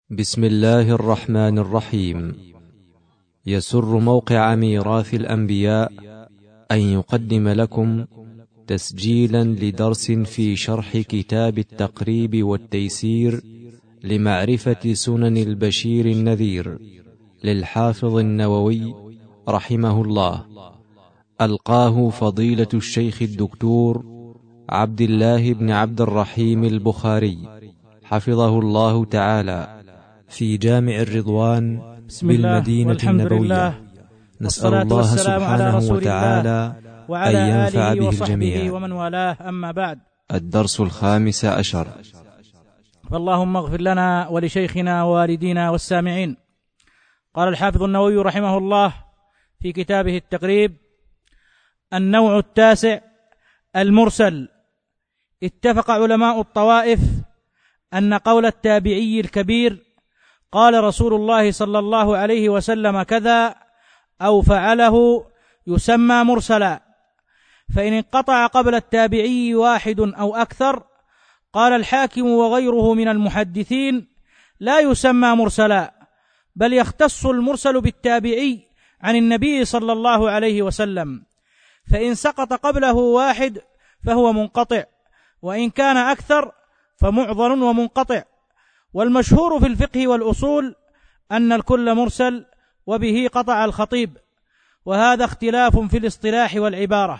بسم الله الرحمن الرحيم. يسر موقع ميراث الأنبياء أن يقدم لكم تسجيلا لدرس في شرح كتاب التقريب والتيسير لمعرفة سنن البشير النذير للحافظ النووي رحمه الله، ألقاه فضيلة الشيخ الدكتور عبد الله بن عبد الرحيم البخاري حفظه الله تعالى في جامع الرضوان بالمدينة النبوية. نسأل الله سبحانه وتعالى أن ينفع به الجميع. ومن والاه، أما بعد. الدرس الخامس عشر. فاللهم اغفر لنا ولشيخنا ووالدينا والسامعين. قال الحافظ النووي رحمه الله في كتابه التقريب: النوع التاسع المرسل. اتفق علماء الطوائف أن قول التابعي الكبير قال رسول الله صلى الله عليه وسلم كذا أو فعله يسمى مرسلا، فإن انقطع قبل التابعي واحد أو أكثر قال الحاكم وغيره من المحدثين لا يسمى مرسلا، بل يختص المرسل بالتابعي عن النبي صلى الله عليه وسلم، فإن سقط قبله واحد فهو منقطع، وإن كان أكثر فمعضل ومنقطع. والمشهور في الفقه والأصول أن الكل مرسل، وبه قطع الخطيب، وهذا اختلاف في الاصطلاح والعبارة.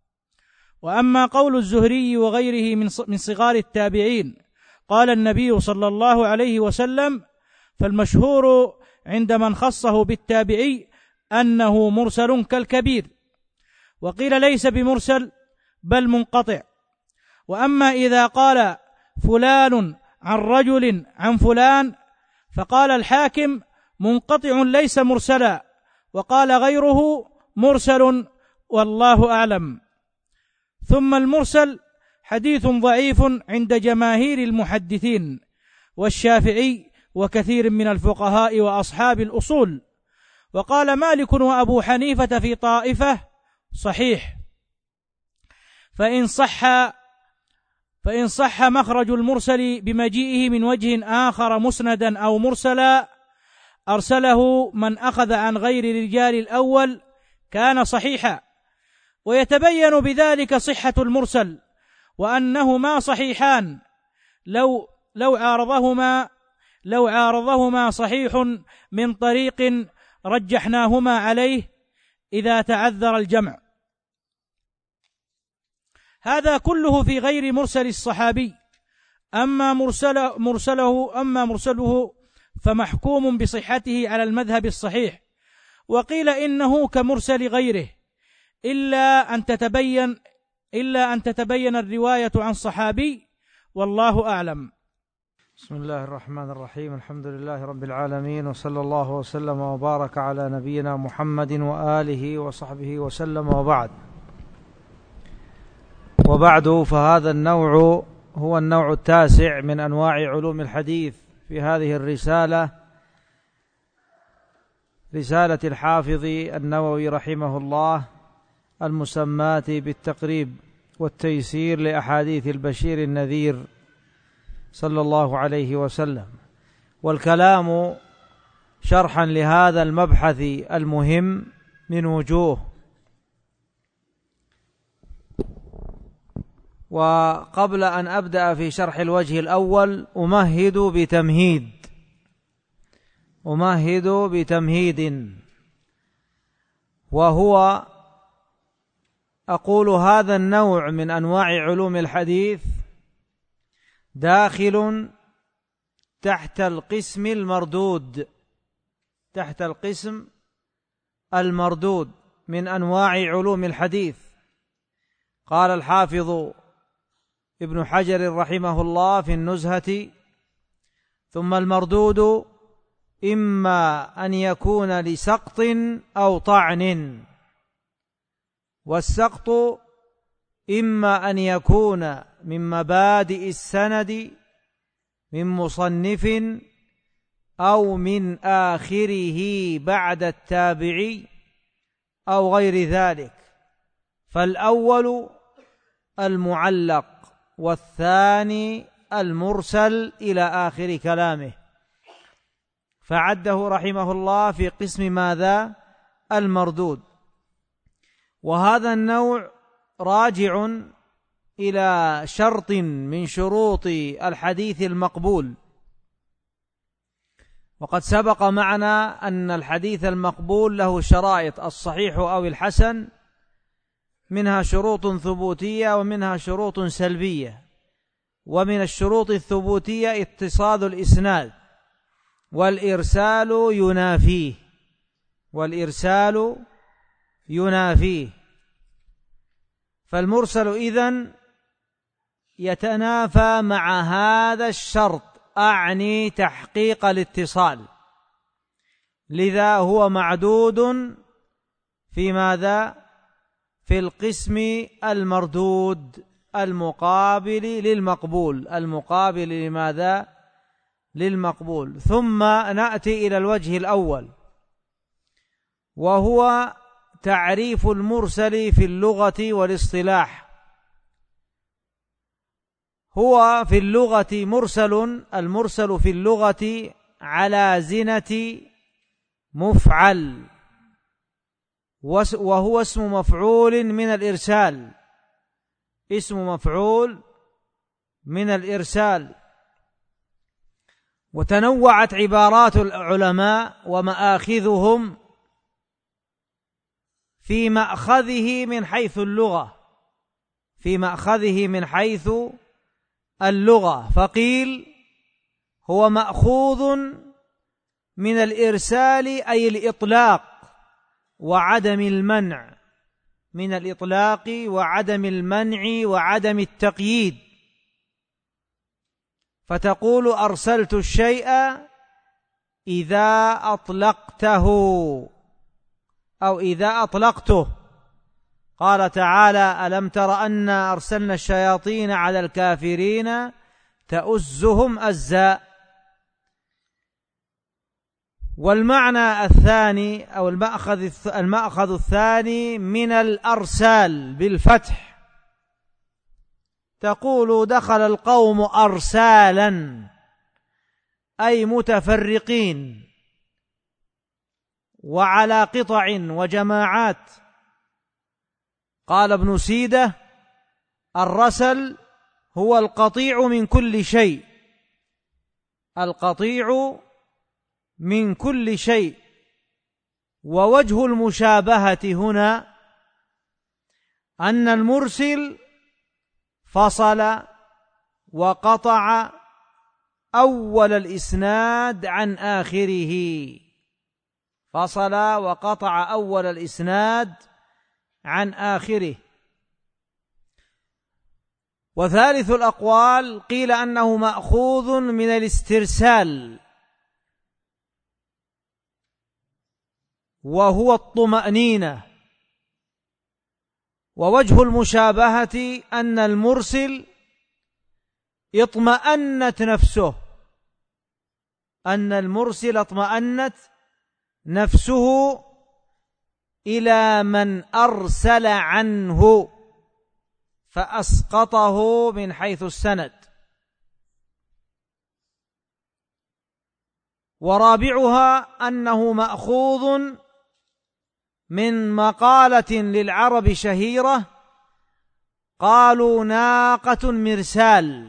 وأما قول الزهري وغيره من صغار التابعين قال النبي صلى الله عليه وسلم، فالمشهور عند من خصه بالتابعي أنه مرسل كالكبير، وقيل ليس بمرسل بل منقطع. وأما إذا قال فلان عن رجل عن فلان فقال الحاكم منقطع ليس مرسلا، وقال غيره مرسل، والله أعلم. ثم المرسل حديث ضعيف عند جماهير المحدثين والشافعي وكثير من الفقهاء وأصحاب الأصول. وقال مالك وأبو حنيفة في طائفة صحيح، فإن صح مخرج المرسل بمجيئه من وجه آخر مسندا أو مرسلا أرسله من أخذ عن غير رجال الأول كان صحيحا. ويتبين بذلك صحة المرسل، وأنهما صحيحان لو عارضهما صحيح من طريق رجحناهما عليه إذا تعذر الجمع. هذا كله في غير مرسل الصحابي. أما مرسله فمحكوم بصحته على المذهب الصحيح، وقيل إنه كمرسل غيره إلا أن تتبين الرواية عن صحابي، والله أعلم. بسم الله الرحمن الرحيم. الحمد لله رب العالمين، وصلى الله وسلم وبارك على نبينا محمد وآله وصحبه وسلم، وبعد فهذا النوع هو النوع التاسع من أنواع علوم الحديث في هذه رسالة الحافظ النووي رحمه الله المسماة بالتقريب والتيسير لأحاديث البشير النذير صلى الله عليه وسلم. والكلام شرحا لهذا المبحث المهم من وجوه. وقبل أن أبدأ في شرح الوجه الأول أمهد بتمهيد، وهو أقول هذا النوع من أنواع علوم الحديث داخل تحت القسم المردود من أنواع علوم الحديث. قال الحافظ ابن حجر رحمه الله في النزهة: ثم المردود إما أن يكون لسقط أو طعن، والسقط إما أن يكون من مبادئ السند من مصنف أو من آخره بعد التابعي أو غير ذلك، فالأول المعلق والثاني المرسل إلى آخر كلامه. فعده رحمه الله في قسم ماذا؟ المردود. وهذا النوع راجع إلى شرط من شروط الحديث المقبول، وقد سبق معنا أن الحديث المقبول له شرائط: الصحيح أو الحسن، منها شروط ثبوتية ومنها شروط سلبية. ومن الشروط الثبوتية اتصال الإسناد، والإرسال ينافيه. فالمرسل إذن يتنافى مع هذا الشرط، أعني تحقيق الاتصال، لذا هو معدود في ماذا؟ في القسم المردود المقابل للمقبول، المقابل لماذا؟ للمقبول. ثم نأتي إلى الوجه الأول، وهو تعريف المرسل في اللغة والاصطلاح. هو في اللغة مرسل، المرسل في اللغة على زنة مفعل، وهو اسم مفعول من الإرسال، اسم مفعول من الإرسال. وتنوعت عبارات العلماء ومآخذهم في مأخذه من حيث اللغة، فقيل هو مأخوذ من الإرسال أي الإطلاق وعدم المنع، من الإطلاق وعدم المنع وعدم التقييد. فتقول أرسلت الشيء إذا أطلقته أو إذا أطلقته. قال تعالى: ألم تر أنا أرسلنا الشياطين على الكافرين تؤزهم أزا. والمعنى الثاني أو المأخذ الثاني من الأرسال بالفتح، تقول دخل القوم أرسالا أي متفرقين وعلى قطع وجماعات. قال ابن سيدة: الرسل هو القطيع من كل شيء، القطيع من كل شيء. ووجه المشابهة هنا أن المرسل فصل وقطع أول الإسناد عن آخره، فصل وقطع أول الإسناد عن آخره. وثالث الأقوال قيل أنه مأخوذ من الاسترسال، وهو الطمأنينة. ووجه المشابهة أن المرسل اطمأنت نفسه، أن المرسل اطمأنت نفسه إلى من أرسل عنه فأسقطه من حيث السند. ورابعها أنه مأخوذ من مقالة للعرب شهيرة، قالوا: ناقة مرسال،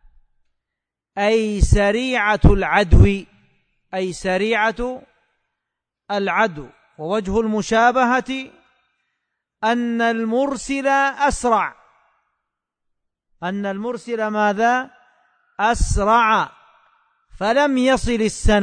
أي سريعة العدو، أي سريعة العدو. ووجه المشابهة أن المرسل أسرع، أن المرسل ماذا؟ أسرع، فلم يصل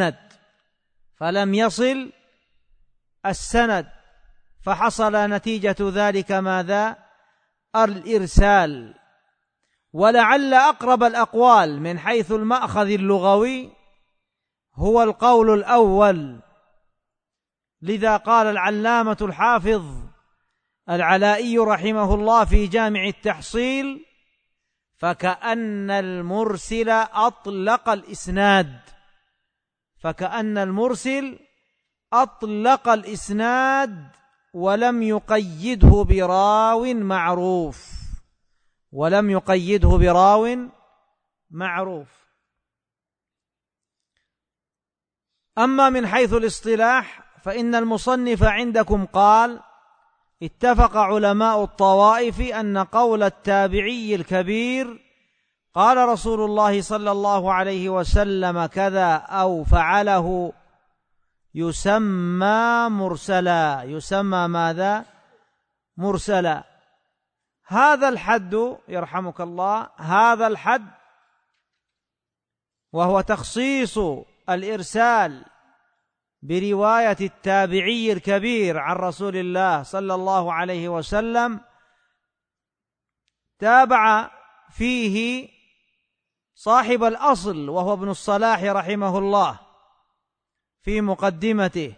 السند، فحصل نتيجة ذلك ماذا؟ الإرسال. ولعل أقرب الأقوال من حيث المأخذ اللغوي هو القول الأول، لذا قال العلامة الحافظ العلائي رحمه الله في جامع التحصيل: فكأن المرسل أطلق الإسناد، فكأن المرسل أطلق الإسناد ولم يقيده براو معروف، ولم يقيده براو معروف. أما من حيث الاصطلاح فإن المصنف عندكم قال: اتفق علماء الطوائف أن قول التابعي الكبير قال رسول الله صلى الله عليه وسلم كذا أو فعله يسمى مرسلا. يسمى ماذا؟ مرسلا. هذا الحد يرحمك الله، هذا الحد وهو تخصيص الإرسال برواية التابعي الكبير عن رسول الله صلى الله عليه وسلم، تابع فيه صاحب الأصل وهو ابن الصلاح رحمه الله في مقدمته.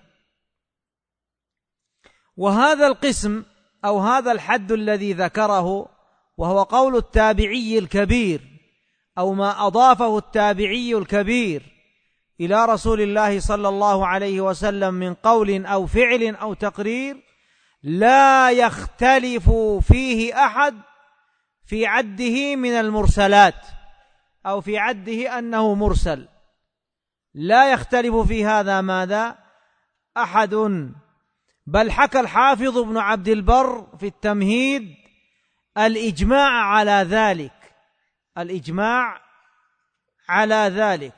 وهذا القسم أو هذا الحد الذي ذكره وهو قول التابعي الكبير أو ما أضافه التابعي الكبير إلى رسول الله صلى الله عليه وسلم من قول أو فعل أو تقرير، لا يختلف فيه أحد في عده من المرسلات أو في عده أنه مرسل. لا يختلف في هذا ماذا؟ أحد. بل حكى الحافظ ابن عبد البر في التمهيد الإجماع على ذلك، الإجماع على ذلك.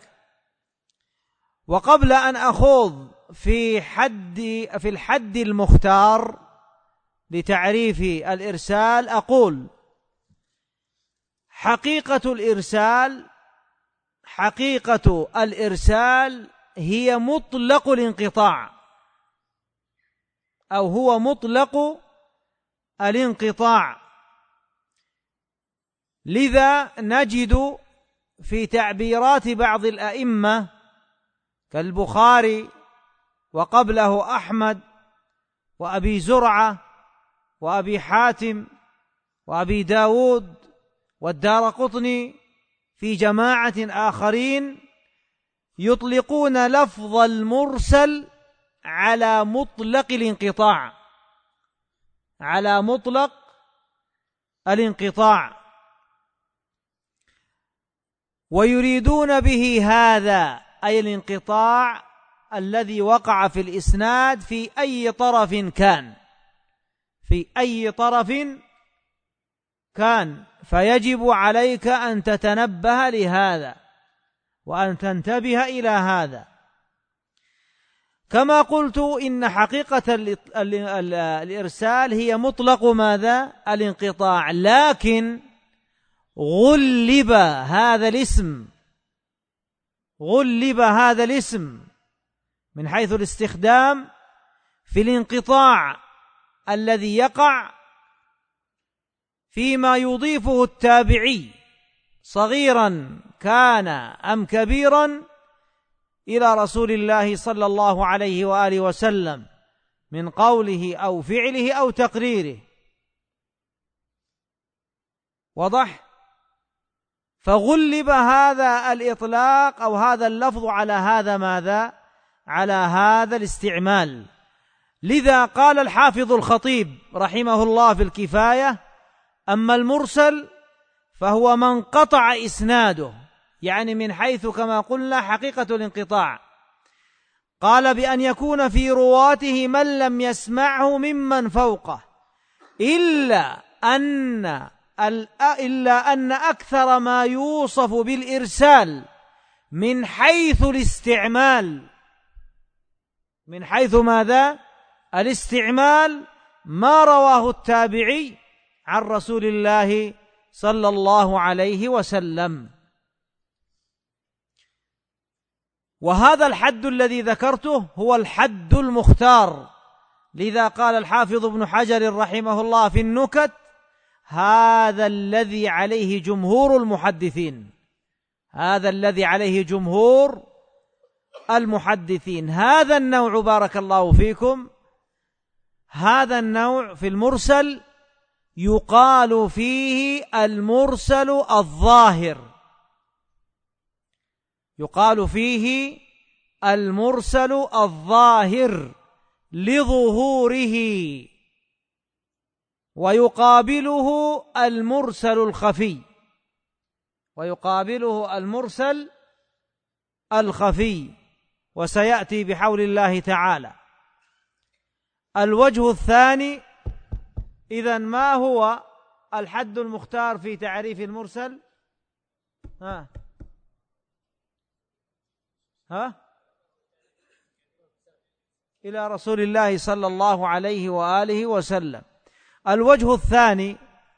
وقبل أن أخوض في الحد المختار لتعريف الإرسال أقول: حقيقة الإرسال هي مطلق الانقطاع، أو هو مطلق الانقطاع. لذا نجد في تعبيرات بعض الأئمة كالبخاري وقبله أحمد وأبي زرعة وأبي حاتم وأبي داود والدارقطني في جماعة آخرين يطلقون لفظ المرسل على مطلق الانقطاع، على مطلق الانقطاع، ويريدون به هذا أي الانقطاع الذي وقع في الإسناد في أي طرف كان، في أي طرف كان. فيجب عليك أن تتنبه لهذا وأن تنتبه إلى هذا. كما قلت إن حقيقة الإرسال هي مطلق ماذا؟ الانقطاع، لكن غلب هذا الاسم من حيث الاستخدام في الانقطاع الذي يقع فيما يضيفه التابعي صغيرا كان أم كبيرا إلى رسول الله صلى الله عليه وآله وسلم من قوله أو فعله أو تقريره. وضح؟ فغلب هذا الإطلاق أو هذا اللفظ على هذا ماذا؟ على هذا الاستعمال. لذا قال الحافظ الخطيب رحمه الله في الكفاية: أما المرسل فهو من قطع إسناده، يعني من حيث كما قلنا حقيقة الانقطاع. قال: بأن يكون في رواته من لم يسمعه ممن فوقه، إلا أن أكثر ما يوصف بالإرسال من حيث الاستعمال، من حيث ماذا؟ الاستعمال، ما رواه التابعي عن رسول الله صلى الله عليه وسلم. وهذا الحد الذي ذكرته هو الحد المختار. لذا قال الحافظ ابن حجر رحمه الله في النكت: هذا الذي عليه جمهور المحدثين، هذا الذي عليه جمهور المحدثين. هذا النوع بارك الله فيكم، هذا النوع في المرسل يقال فيه المرسل الظاهر، يقال فيه المرسل الظاهر لظهوره، ويقابله المرسل الخفي، ويقابله المرسل الخفي. وسيأتي بحول الله تعالى. الوجه الثاني، إذن ما هو الحد المختار في تعريف المرسل؟ إلى رسول الله صلى الله عليه وآله وسلم. الوجه الثاني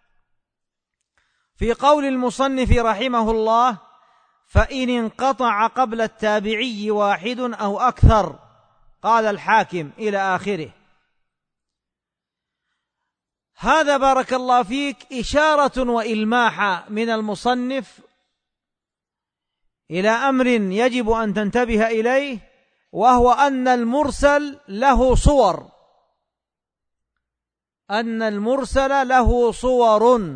في قول المصنف رحمه الله: فإن انقطع قبل التابعي واحد أو أكثر، قال الحاكم إلى آخره. هذا بارك الله فيك إشارة وإلماح من المصنف إلى أمر يجب أن تنتبه إليه، وهو أن المرسل له صور، أن المرسل له صور،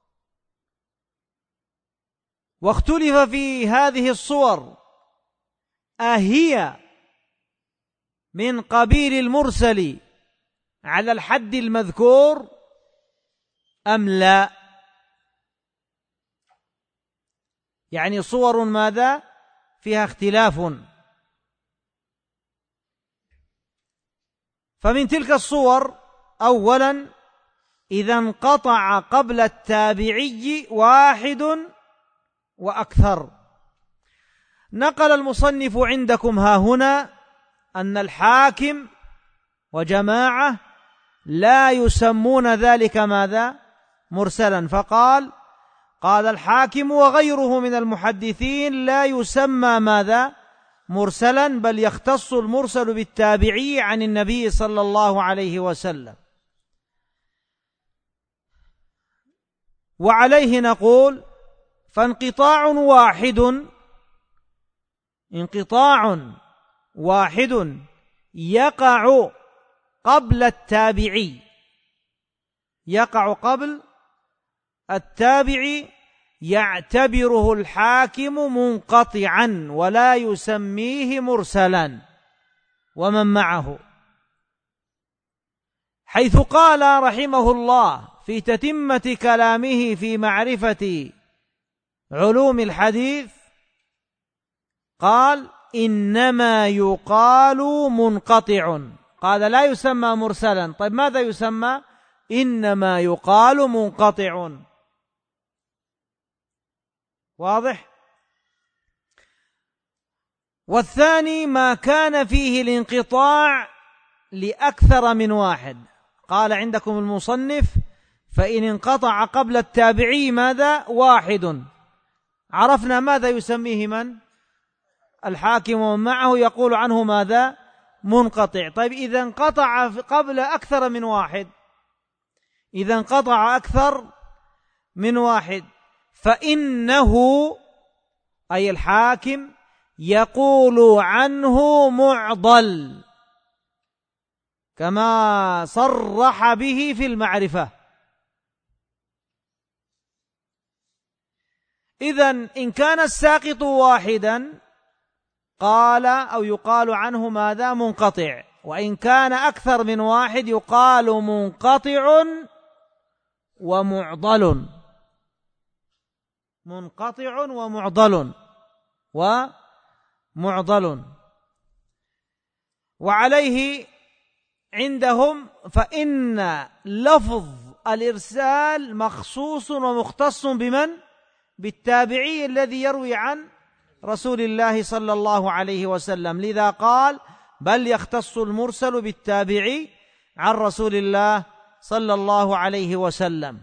واختلف في هذه الصور أهي من قبيل المرسل على الحد المذكور أم لا؟ يعني صور ماذا؟ فيها اختلاف. فمن تلك الصور: أولا، إذا انقطع قبل التابعي واحد وأكثر. نقل المصنف عندكم ها هنا أن الحاكم وجماعة لا يسمون ذلك ماذا؟ مرسلا، قال الحاكم وغيره من المحدثين لا يسمى ماذا؟ مرسلا، بل يختص المرسل بالتابعي عن النبي صلى الله عليه وسلم. وعليه نقول: فانقطاع واحد يقع قبل التابعي، يقع قبل التابعي، يعتبره الحاكم منقطعا ولا يسميه مرسلا ومن معه، حيث قال رحمه الله في تتمة كلامه في معرفة علوم الحديث، قال: إنما يقال منقطع. قال لا يسمى مرسلا. طيب ماذا يسمى؟ إنما يقال منقطع. واضح؟ والثاني ما كان فيه الانقطاع لأكثر من واحد. قال عندكم المصنف: فإن انقطع قبل التابعي ماذا؟ واحد. عرفنا ماذا يسميه من؟ الحاكم ومن معه، يقول عنه ماذا؟ منقطع. طيب إذا انقطع قبل أكثر من واحد، إذا انقطع أكثر من واحد، فإنه أي الحاكم يقول عنه معضل، كما صرح به في المعرفة. إذن إن كان الساقط واحدا قال أو يقال عنه ماذا؟ منقطع. وإن كان أكثر من واحد يقال منقطع ومعضل، منقطع ومعضل. وعليه عندهم فإن لفظ الإرسال مخصوص ومختص بمن؟ بالتابعي الذي يروي عن رسول الله صلى الله عليه وسلم. لذا قال: بل يختص المرسل بالتابعي عن رسول الله صلى الله عليه وسلم.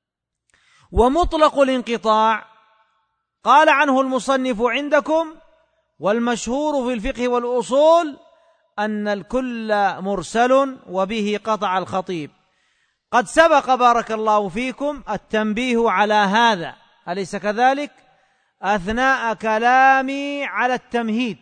ومطلق الانقطاع قال عنه المصنف عندكم: والمشهور في الفقه والأصول أن الكل مرسل وبه قطع الخطيب. قد سبق بارك الله فيكم التنبيه على هذا، أليس كذلك؟ أثناء كلامي على التمهيد،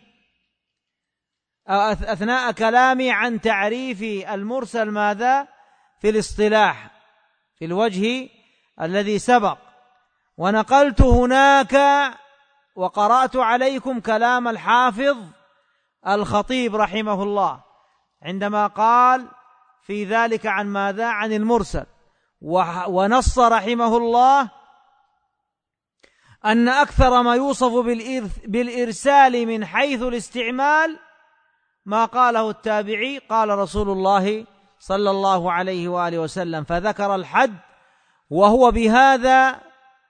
أثناء كلامي عن تعريف المرسل ماذا؟ في الاصطلاح، في الوجه الذي سبق. ونقلت هناك وقرأت عليكم كلام الحافظ الخطيب رحمه الله عندما قال في ذلك عن ماذا؟ عن المرسل. ونص رحمه الله أن أكثر ما يوصف بالإرسال من حيث الاستعمال ما قاله التابعي قال رسول الله صلى الله عليه وآله وسلم، فذكر الحد وهو بهذا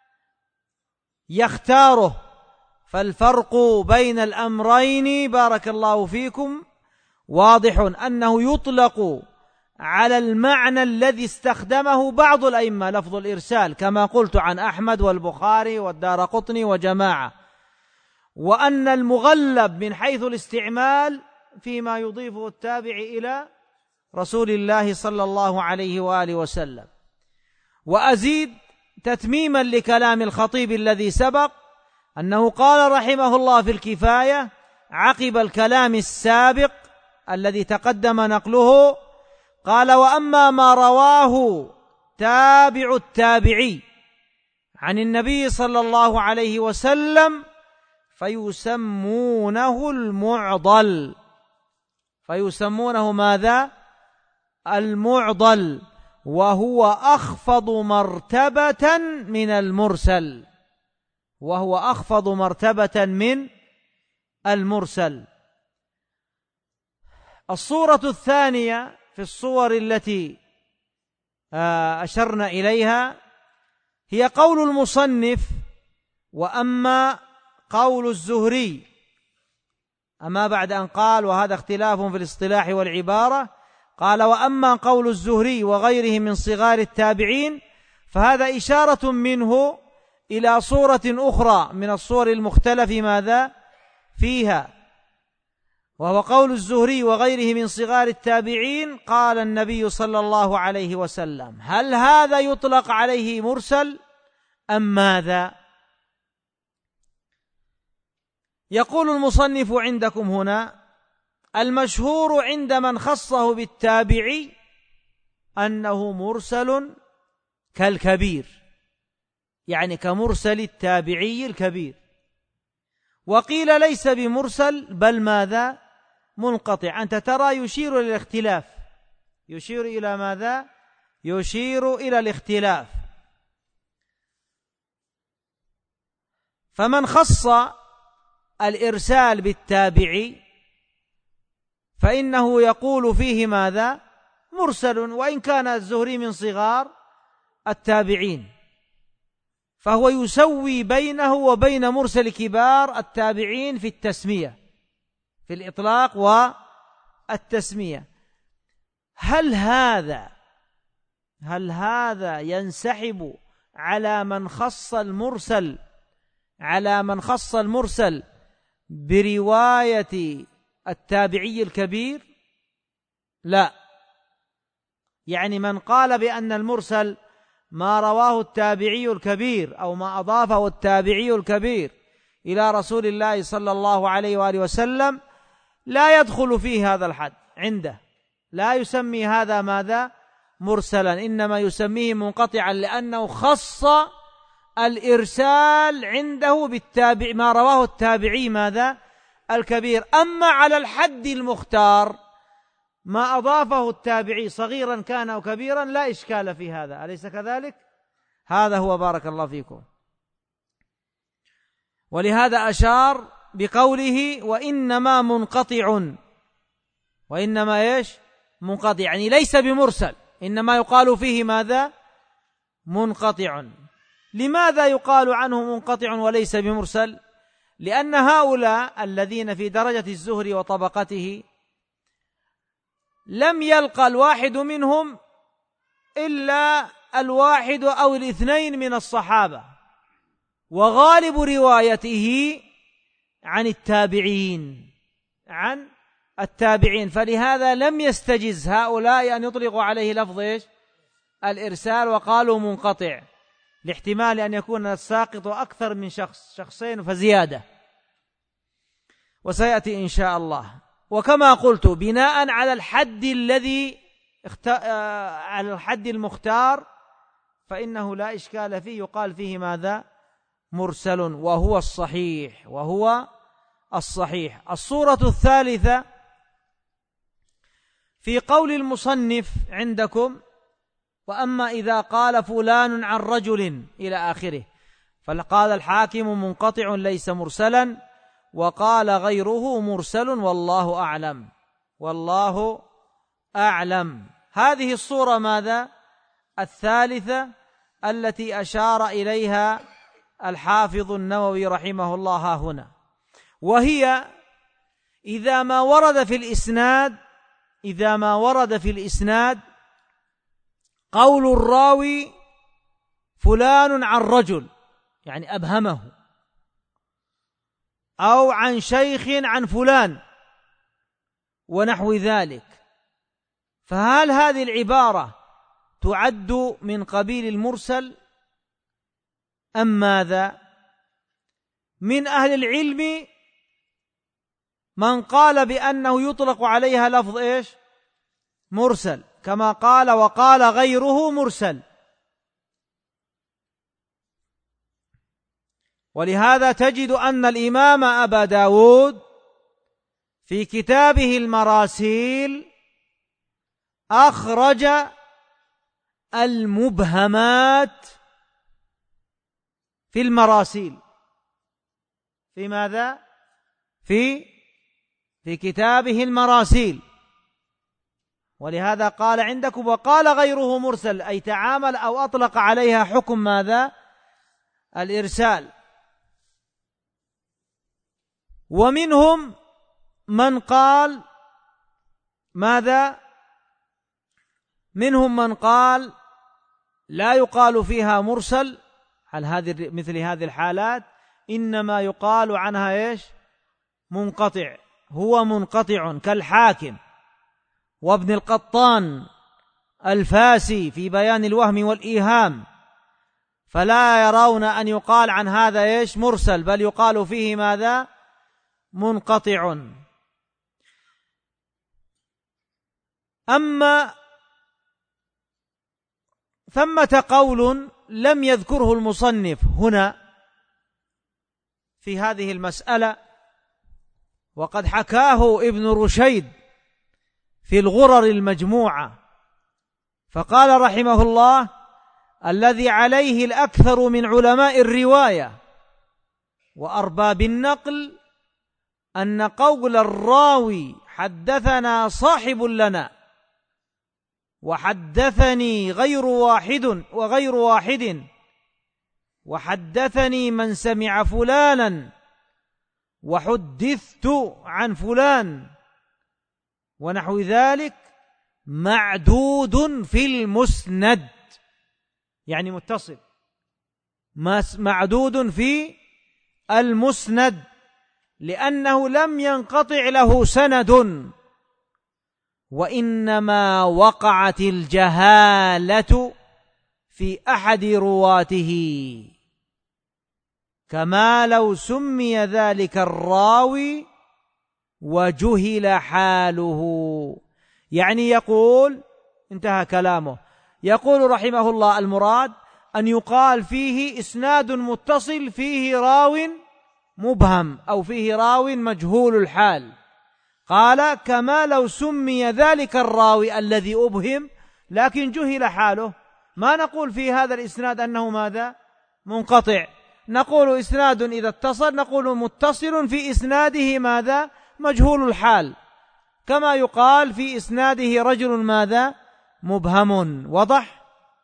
يختاره. فالفرق بين الأمرين بارك الله فيكم واضح، أنه يطلق على المعنى الذي استخدمه بعض الأئمة لفظ الإرسال كما قلت عن أحمد والبخاري والدارقطني وجماعة، وأن المغلب من حيث الاستعمال فيما يضيفه التابعي إلى رسول الله صلى الله عليه وآله وسلم. وأزيد تتميما لكلام الخطيب الذي سبق أنه قال رحمه الله في الكفاية عقب الكلام السابق الذي تقدم نقله، قال: وأما ما رواه تابع التابعي عن النبي صلى الله عليه وسلم فيسمونه المعضل. فيسمونه ماذا؟ المعضل، وهو أخفض مرتبة من المرسل. وهو أخفض مرتبة من المرسل. الصورة الثانية في الصور التي أشرنا إليها هي قول المصنف: وأما قول الزهري. أما بعد أن قال وهذا اختلاف في الاصطلاح والعبارة، قال: وأما قول الزهري وغيره من صغار التابعين، فهذا إشارة منه إلى صورة أخرى من الصور المختلف ماذا فيها، وهو قول الزهري وغيره من صغار التابعين. قال النبي صلى الله عليه وسلم: هل هذا يطلق عليه مرسل أم ماذا؟ يقول المصنف عندكم هنا: المشهور عند من خصه بالتابعي أنه مرسل كالكبير، يعني كمرسل التابعي الكبير. وقيل ليس بمرسل بل ماذا؟ منقطع. أنت ترى يشير إلى الاختلاف. يشير إلى ماذا؟ يشير إلى الاختلاف. فمن خص الإرسال بالتابعي فإنه يقول فيه ماذا؟ مرسل، وإن كان الزهري من صغار التابعين، فهو يسوي بينه وبين مرسل كبار التابعين في التسمية، في الإطلاق والتسمية. هل هذا ينسحب على من خص المرسل برواية التابعي الكبير؟ لا. يعني من قال بأن المرسل ما رواه التابعي الكبير أو ما أضافه التابعي الكبير إلى رسول الله صلى الله عليه وآله وسلم لا يدخل فيه هذا الحد عنده، لا يسمي هذا ماذا؟ مرسلا، إنما يسميه منقطعا، لأنه خص الإرسال عنده بالتابع ما رواه التابعي ماذا؟ الكبير. أما على الحد المختار ما أضافه التابعي صغيرا كان أو كبيرا لا إشكال في هذا، أليس كذلك؟ هذا هو بارك الله فيكم. ولهذا أشار بقوله: وإنما منقطع. وإنما منقطع، يعني ليس بمرسل، إنما يقال فيه ماذا؟ منقطع. لماذا يقال عنه منقطع وليس بمرسل؟ لأن هؤلاء الذين في درجة الزهري وطبقته لم يلقى الواحد منهم إلا الواحد أو الاثنين من الصحابة، وغالب روايته عن التابعين، فلهذا لم يستجز هؤلاء أن يطلقوا عليه لفظ الإرسال وقالوا منقطع، لاحتمال أن يكون الساقط أكثر من شخصين فزيادة، وسيأتي إن شاء الله. وكما قلت بناء على الحد على الحد المختار فإنه لا إشكال فيه، يقال فيه ماذا؟ مرسل، وهو الصحيح. الصورة الثالثة في قول المصنف عندكم: وأما إذا قال فلان عن رجل إلى آخره، فقال الحاكم منقطع ليس مرسلا، وقال غيره مرسل والله أعلم. والله أعلم. هذه الصورة ماذا؟ الثالثة التي أشار إليها الحافظ النووي رحمه الله ها هنا، وهي إذا ما ورد في الإسناد قول الراوي فلان عن رجل، يعني أبهمه، أو عن شيخ عن فلان ونحو ذلك، فهل هذه العبارة تعد من قبيل المرسل أم ماذا؟ من أهل العلم من قال بأنه يطلق عليها لفظ إيش؟ مرسل، كما قال وقال غيره مرسل. ولهذا تجد أن الإمام أبا داود في كتابه المراسيل أخرج المبهمات في المراسيل. في ماذا؟ في كتابه المراسيل. ولهذا قال عندكم وقال غيره مرسل، أي تعامل أو أطلق عليها حكم ماذا؟ الإرسال. ومنهم من قال ماذا؟ منهم من قال لا يقال فيها مرسل على مثل هذه الحالات، إنما يقال عنها إيش؟ منقطع. هو منقطع كالحاكم وابن القطان الفاسي في بيان الوهم والإيهام، فلا يرون أن يقال عن هذا إيش؟ مرسل، بل يقال فيه ماذا؟ منقطع. أما ثمة قول لم يذكره المصنف هنا في هذه المسألة، وقد حكاه ابن رشيد في الغرر المجموعة، فقال رحمه الله: الذي عليه الأكثر من علماء الرواية وأرباب النقل أن قول الراوي حدثنا صاحب لنا وحدثني غير واحد وحدثني من سمع فلانا وحدثت عن فلان ونحو ذلك معدود في المسند، يعني متصل، معدود في المسند، لأنه لم ينقطع له سند، وإنما وقعت الجهالة في أحد رواته، كما لو سمي ذلك الراوي وجهل حاله. يعني يقول، انتهى كلامه، يقول رحمه الله: المراد أن يقال فيه إسناد متصل فيه راو مبهم أو فيه راو مجهول الحال، قال كما لو سمي ذلك الراوي الذي أبهم لكن جهل حاله، ما نقول في هذا الإسناد أنه ماذا؟ منقطع، نقول إسناد إذا اتصل نقول متصل في إسناده ماذا؟ مجهول الحال، كما يقال في إسناده رجل ماذا؟ مبهم. وضح؟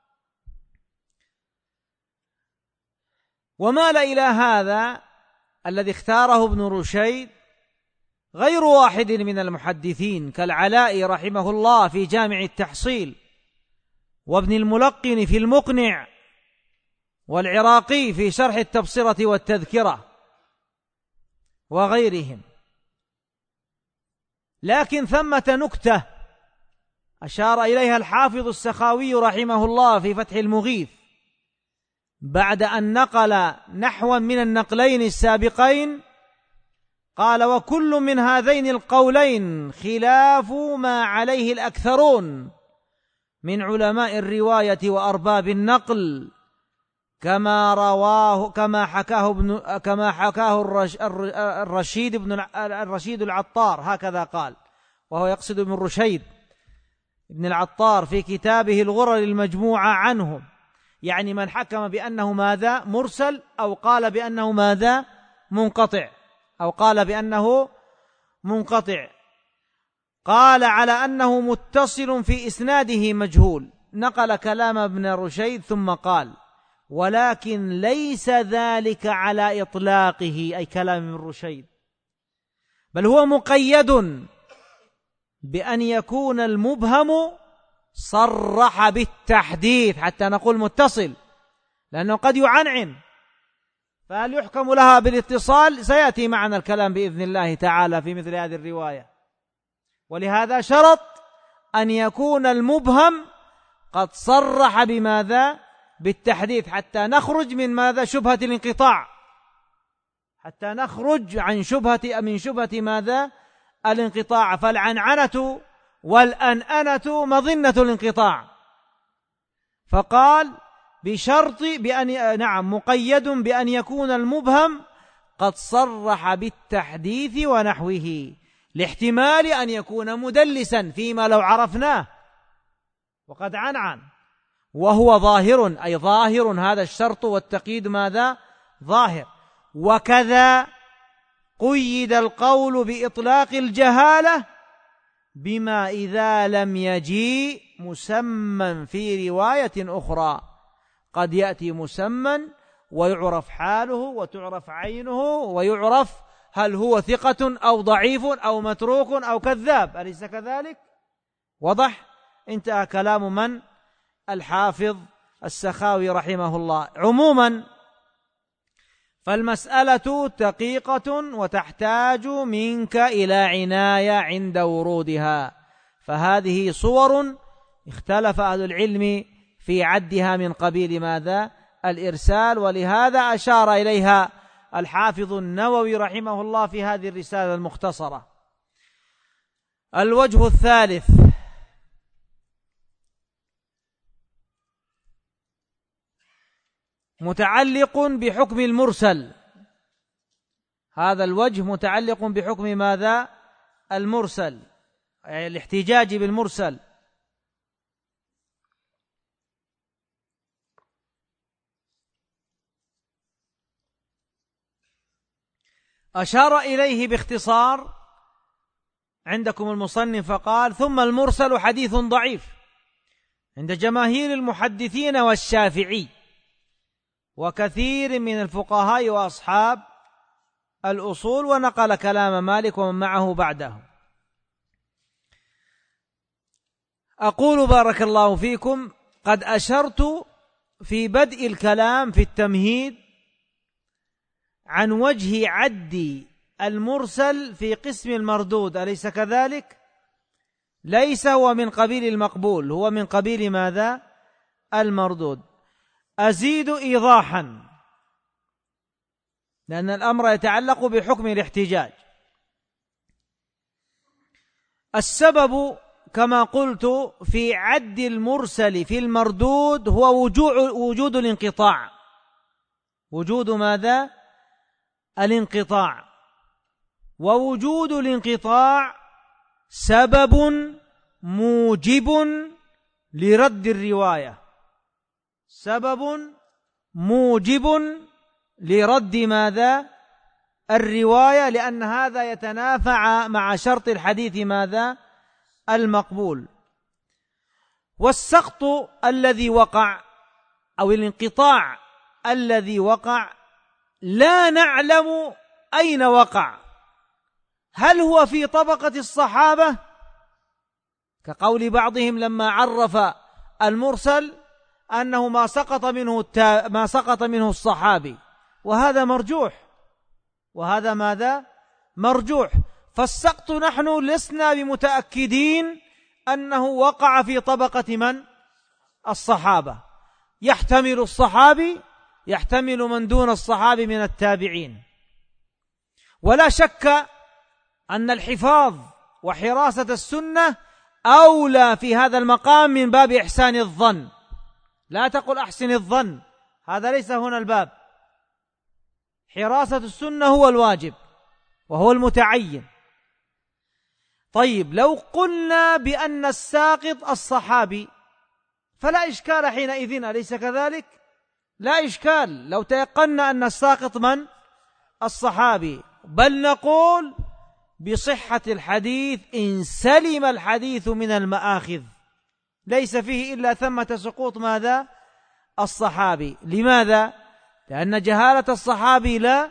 ومال إلى هذا الذي اختاره ابن رشيد غير واحد من المحدثين، كالعلاء رحمه الله في جامع التحصيل، وابن الملقن في المقنع، والعراقي في شرح التبصرة والتذكرة، وغيرهم. لكن ثمة نكتة أشار إليها الحافظ السخاوي رحمه الله في فتح المغيث بعد أن نقل نحوا من النقلين السابقين، قال: وكل من هذين القولين خلاف ما عليه الأكثرون من علماء الرواية وأرباب النقل، كما حكاه الرشيد العطار، هكذا قال، وهو يقصد ابن رشيد ابن العطار في كتابه الغرر المجموعة عنهم، يعني من حكم بأنه ماذا؟ مرسل، أو قال بأنه ماذا؟ منقطع، أو قال بأنه منقطع. قال على أنه متصل في إسناده مجهول، نقل كلام ابن رشيد ثم قال: ولكن ليس ذلك على إطلاقه، أي كلام ابن رشيد، بل هو مقيد بأن يكون المبهم صرح بالتحديث حتى نقول متصل، لأنه قد يعنعن، فهل يحكم لها بالاتصال؟ سيأتي معنا الكلام بإذن الله تعالى في مثل هذه الرواية. ولهذا شرط أن يكون المبهم قد صرح بماذا؟ بالتحديث، حتى نخرج من ماذا؟ شبهة الانقطاع، حتى نخرج عن من شبهة ماذا؟ الانقطاع. فالعنعنة والأنأنة مظنة الانقطاع، فقال بشرط بأن مقيد بأن يكون المبهم قد صرح بالتحديث ونحوه، لاحتمال أن يكون مدلسا فيما لو عرفناه وقد عنعن، وهو ظاهر، أي ظاهر هذا الشرط والتقييد ماذا؟ ظاهر. وكذا قيد القول بإطلاق الجهالة بما إذا لم يجيء مسمى في رواية أخرى، قد يأتي مسمى ويعرف حاله وتعرف عينه ويعرف هل هو ثقة أو ضعيف أو متروك أو كذاب، أليس كذلك؟ وضح؟ انتهى كلام من؟ الحافظ السخاوي رحمه الله. عموما فالمسألة دقيقة وتحتاج منك إلى عناية عند ورودها، فهذه صور اختلف أهل العلم في عدها من قبيل ماذا؟ الإرسال، ولهذا أشار إليها الحافظ النووي رحمه الله في هذه الرسالة المختصرة. الوجه الثالث متعلق بحكم المرسل، هذا الوجه متعلق بحكم ماذا؟ المرسل، يعني الاحتجاج بالمرسل. أشار إليه باختصار عندكم المصنف فقال: ثم المرسل حديث ضعيف عند جماهير المحدثين والشافعي وكثير من الفقهاء وأصحاب الأصول، ونقل كلام مالك ومن معه بعده. أقول بارك الله فيكم: قد أشرت في بدء الكلام في التمهيد عن وجه عد المرسل في قسم المردود، أليس كذلك؟ ليس هو من قبيل المقبول، هو من قبيل ماذا؟ المردود. أزيد إيضاحا لأن الأمر يتعلق بحكم الاحتجاج. السبب كما قلت في عد المرسل في المردود هو وجود الانقطاع، وجود ماذا؟ الانقطاع، ووجود الانقطاع سبب موجب لرد الرواية، سبب موجب لرد ماذا؟ الرواية، لأن هذا يتنافع مع شرط الحديث ماذا؟ المقبول. والسقط الذي وقع أو الانقطاع الذي وقع لا نعلم أين وقع، هل هو في طبقة الصحابة كقول بعضهم لما عرف المرسل أنه ما سقط منه الصحابي، وهذا مرجوح، وهذا ماذا؟ مرجوح. فالسقط نحن لسنا بمتأكدين أنه وقع في طبقة من؟ الصحابة، يحتمل الصحابي، يحتمل من دون الصحابي من التابعين. ولا شك أن الحفاظ وحراسة السنة أولى في هذا المقام من باب إحسان الظن، لا تقل أحسن الظن، هذا ليس هنا الباب. حراسة السنة هو الواجب وهو المتعين. طيب لو قلنا بأن الساقط الصحابي فلا إشكال حينئذ، أليس كذلك؟ لا إشكال لو تيقنا أن الساقط من؟ الصحابي، بل نقول بصحة الحديث إن سلم الحديث من المآخذ، ليس فيه إلا ثمة سقوط ماذا؟ الصحابي. لماذا؟ لأن جهالة الصحابي لا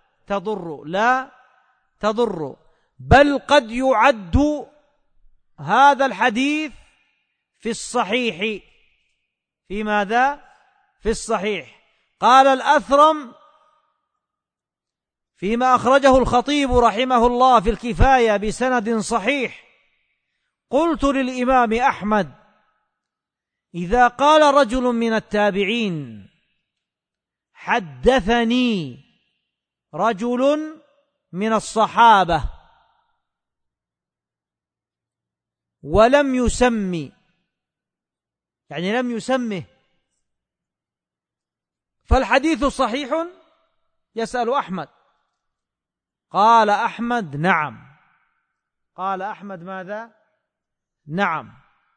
تضر، بل قد يعد هذا الحديث في الصحيح. في ماذا؟ في الصحيح. قال الأثرم فيما أخرجه الخطيب رحمه الله في الكفاية بسند صحيح: قلت للإمام أحمد: إذا قال رجل من التابعين حدثني رجل من الصحابة ولم يسمي، يعني لم يسمه، فالحديث صحيح؟ يسأل أحمد. قال أحمد: نعم. قال أحمد: ماذا؟ نعم.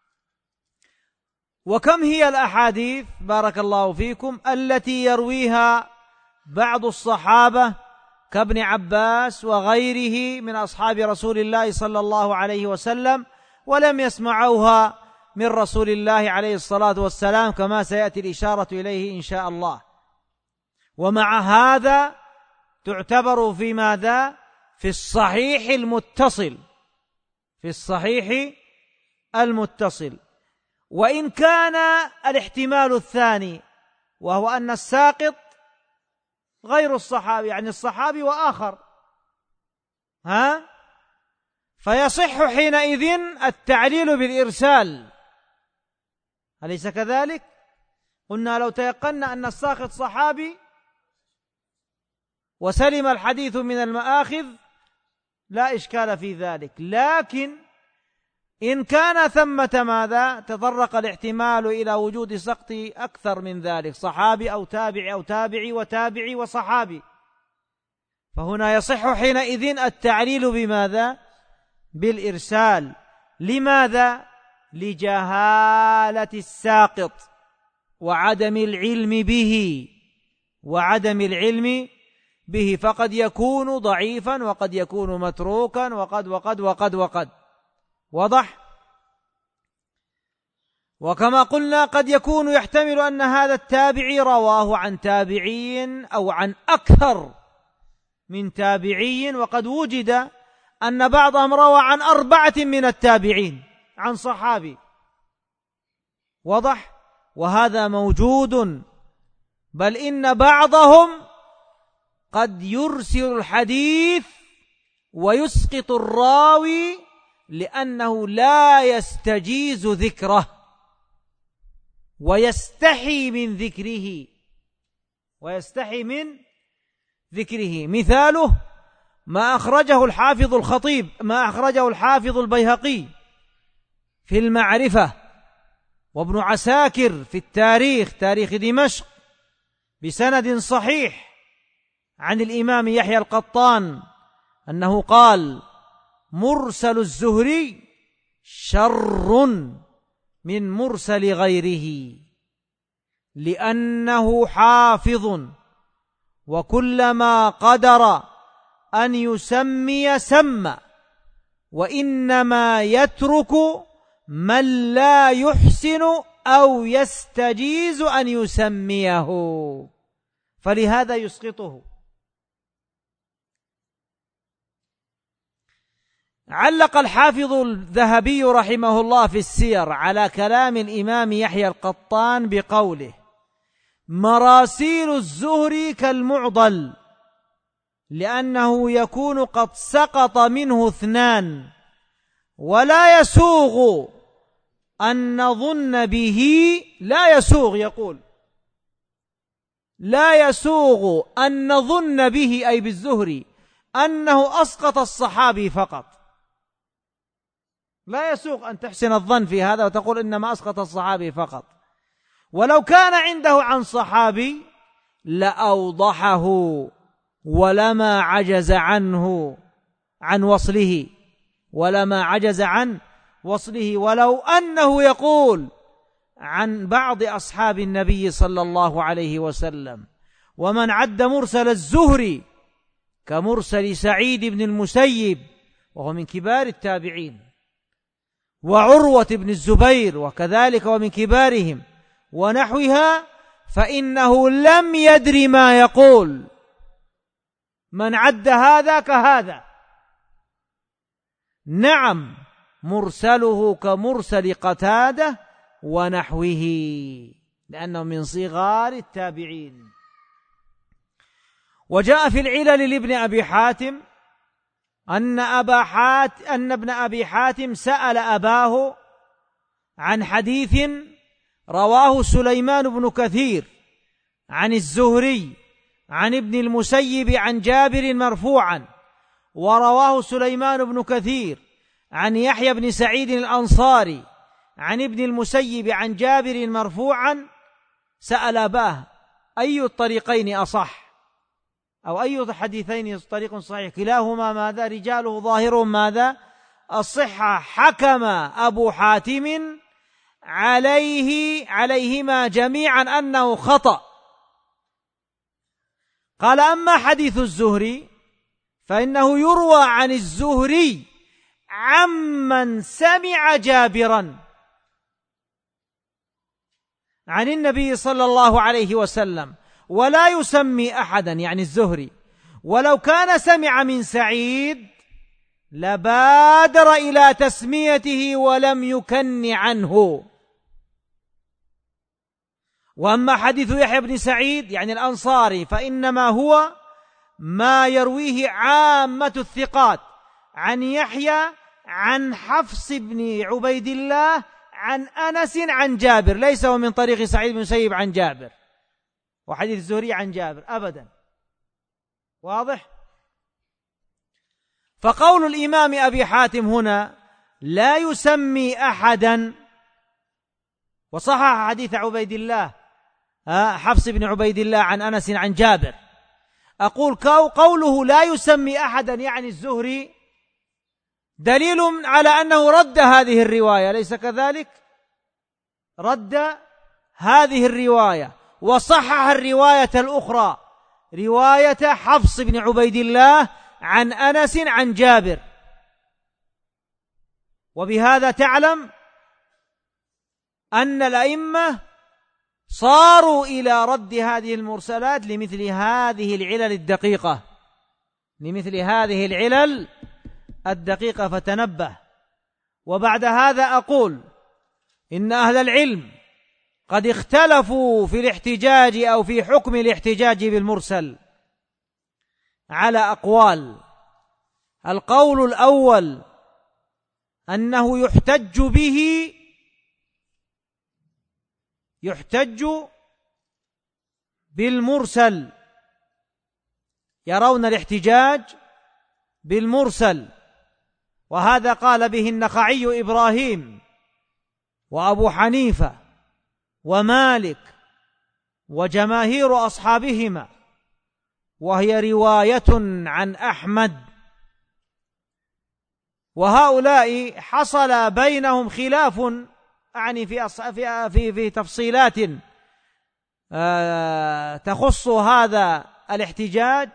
وكم هي الأحاديث بارك الله فيكم التي يرويها بعض الصحابة كابن عباس وغيره من أصحاب رسول الله صلى الله عليه وسلم ولم يسمعوها من رسول الله عليه الصلاة والسلام، كما سيأتي الإشارة إليه إن شاء الله. ومع هذا تعتبر في ماذا؟ في الصحيح المتصل، في الصحيح المتصل. وإن كان الاحتمال الثاني وهو أن الساقط غير الصحابي، يعني الصحابي وآخر، فيصح حينئذ التعليل بالإرسال، أليس كذلك؟ قلنا لو تيقنا أن الساقط صحابي وسلم الحديث من المآخذ لا إشكال في ذلك. لكن إن كان ثمة ماذا؟ تطرق الاحتمال إلى وجود سقط أكثر من ذلك، صحابي أو تابعي أو تابعي وتابعي وصحابي، فهنا يصح حينئذ التعليل بماذا؟ بالإرسال. لماذا؟ لجهالة الساقط وعدم العلم به، فقد يكون ضعيفا وقد يكون متروكا وقد وضح. وكما قلنا قد يكون يحتمل أن هذا التابعي رواه عن تابعي أو عن أكثر من تابعي، وقد وجد أن بعضهم روى عن 4 من التابعين عن صحابي، وضح. وهذا موجود، بل إن بعضهم قد يرسل الحديث ويسقط الراوي لأنه لا يستجيز ذكره ويستحي من ذكره. مثاله ما أخرجه الحافظ البيهقي في المعرفة، وابن عساكر في تاريخ دمشق بسند صحيح عن الإمام يحيى القطان أنه قال: مرسل الزهري شر من مرسل غيره، لأنه حافظ وكلما قدر أن يسمي سمى، وإنما يترك من لا يحسن أو يستجيز أن يسميه، فلهذا يسقطه. علق الحافظ الذهبي رحمه الله في السير على كلام الإمام يحيى القطان بقوله: مراسيل الزهري كالمعضل، لأنه يكون قد سقط منه 2، ولا يسوغ أن نظن به، لا يسوغ أن نظن به أي بالزهري أنه أسقط الصحابي فقط. لا يسوغ أن تحسن الظن في هذا وتقول إنما أسقط الصحابي فقط، ولو كان عنده عن صحابي لأوضحه ولما عجز عن وصله، ولو أنه يقول عن بعض أصحاب النبي صلى الله عليه وسلم، ومن عد مرسل الزهري كمرسل سعيد بن المسيب وهو من كبار التابعين، وعروة بن الزبير وكذلك ومن كبارهم ونحوها، فإنه لم يدر ما يقول، من عد هذا كهذا. نعم، مرسله كمرسل قتادة ونحوه، لأنه من صغار التابعين. وجاء في العلل لابن أبي حاتم أن ابن أبي حاتم سأل أباه عن حديث رواه سليمان بن كثير عن الزهري عن ابن المسيب عن جابر مرفوعا، ورواه سليمان بن كثير عن يحيى بن سعيد الأنصاري عن ابن المسيب عن جابر مرفوعا. سأل أباه أي الطريقين أصح، أو أي الحديثين طريق صحيح، كلاهما ماذا رجاله ظاهرهم ماذا الصحة. حكم أبو حاتم عليهما جميعا أنه خطأ. قال: أما حديث الزهري فإنه يروى عن الزهري عمن سمع جابرا عن النبي صلى الله عليه وسلم، ولا يسمي أحدا، يعني الزهري، ولو كان سمع من سعيد لبادر إلى تسميته ولم يكن عنه. وأما حديث يحيى بن سعيد يعني الأنصاري فإنما هو ما يرويه عامة الثقات عن يحيى عن حفص بن عبيد الله عن أنس عن جابر، ليس هو من طريق سعيد بن المسيب عن جابر، وحديث الزهري عن جابر أبدا. واضح؟ فقول الإمام أبي حاتم هنا لا يسمي أحدا، وصحح حديث عبيد الله حفص بن عبيد الله عن أنس عن جابر. أقول قوله لا يسمي أحدا يعني الزهري دليل على أنه رد هذه الرواية، ليس كذلك؟ رد هذه الرواية وصحح الرواية الأخرى، رواية حفص بن عبيد الله عن أنس عن جابر. وبهذا تعلم أن الأئمة صاروا إلى رد هذه المرسلات لمثل هذه العلل الدقيقة، فتنبه. وبعد هذا أقول إن أهل العلم قد اختلفوا في الاحتجاج أو في حكم الاحتجاج بالمرسل على أقوال. القول الأول أنه يحتج بالمرسل، يرون الاحتجاج بالمرسل، وهذا قال به النخعي إبراهيم وأبو حنيفة ومالك وجماهير أصحابهما، وهي رواية عن أحمد. وهؤلاء حصل بينهم خلاف يعني في تفصيلات تخص هذا الاحتجاج،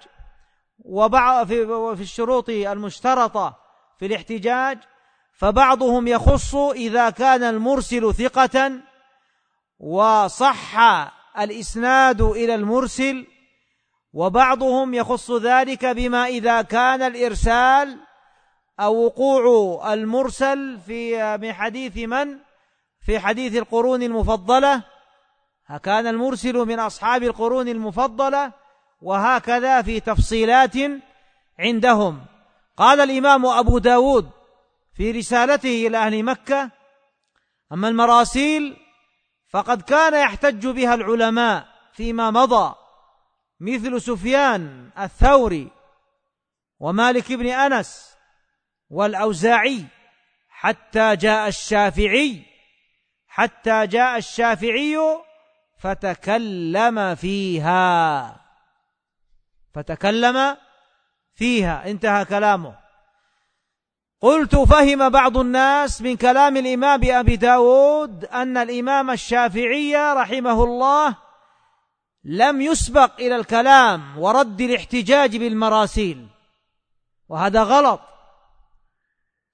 وفي الشروط المشترطة في الاحتجاج. فبعضهم يخص إذا كان المرسل ثقة وصح الإسناد إلى المرسل، وبعضهم يخص ذلك بما إذا كان الإرسال أو وقوع المرسل من حديث في حديث القرون المفضلة، كان المرسل من أصحاب القرون المفضلة، وهكذا في تفصيلات عندهم. قال الإمام أبو داود في رسالته إلى أهل مكة: أما المراسيل فقد كان يحتج بها العلماء فيما مضى، مثل سفيان الثوري ومالك بن أنس والأوزاعي، حتى جاء الشافعي فتكلم فيها، انتهى كلامه. قلت: فهم بعض الناس من كلام الإمام أبي داود أن الإمام الشافعي رحمه الله لم يسبق إلى الكلام ورد الاحتجاج بالمراسيل، وهذا غلط،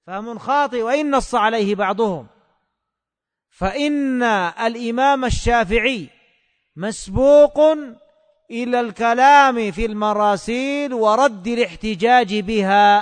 فهم خاطئ وإن نص عليه بعضهم. فإن الإمام الشافعي مسبوق إلى الكلام في المراسيل ورد الاحتجاج بها،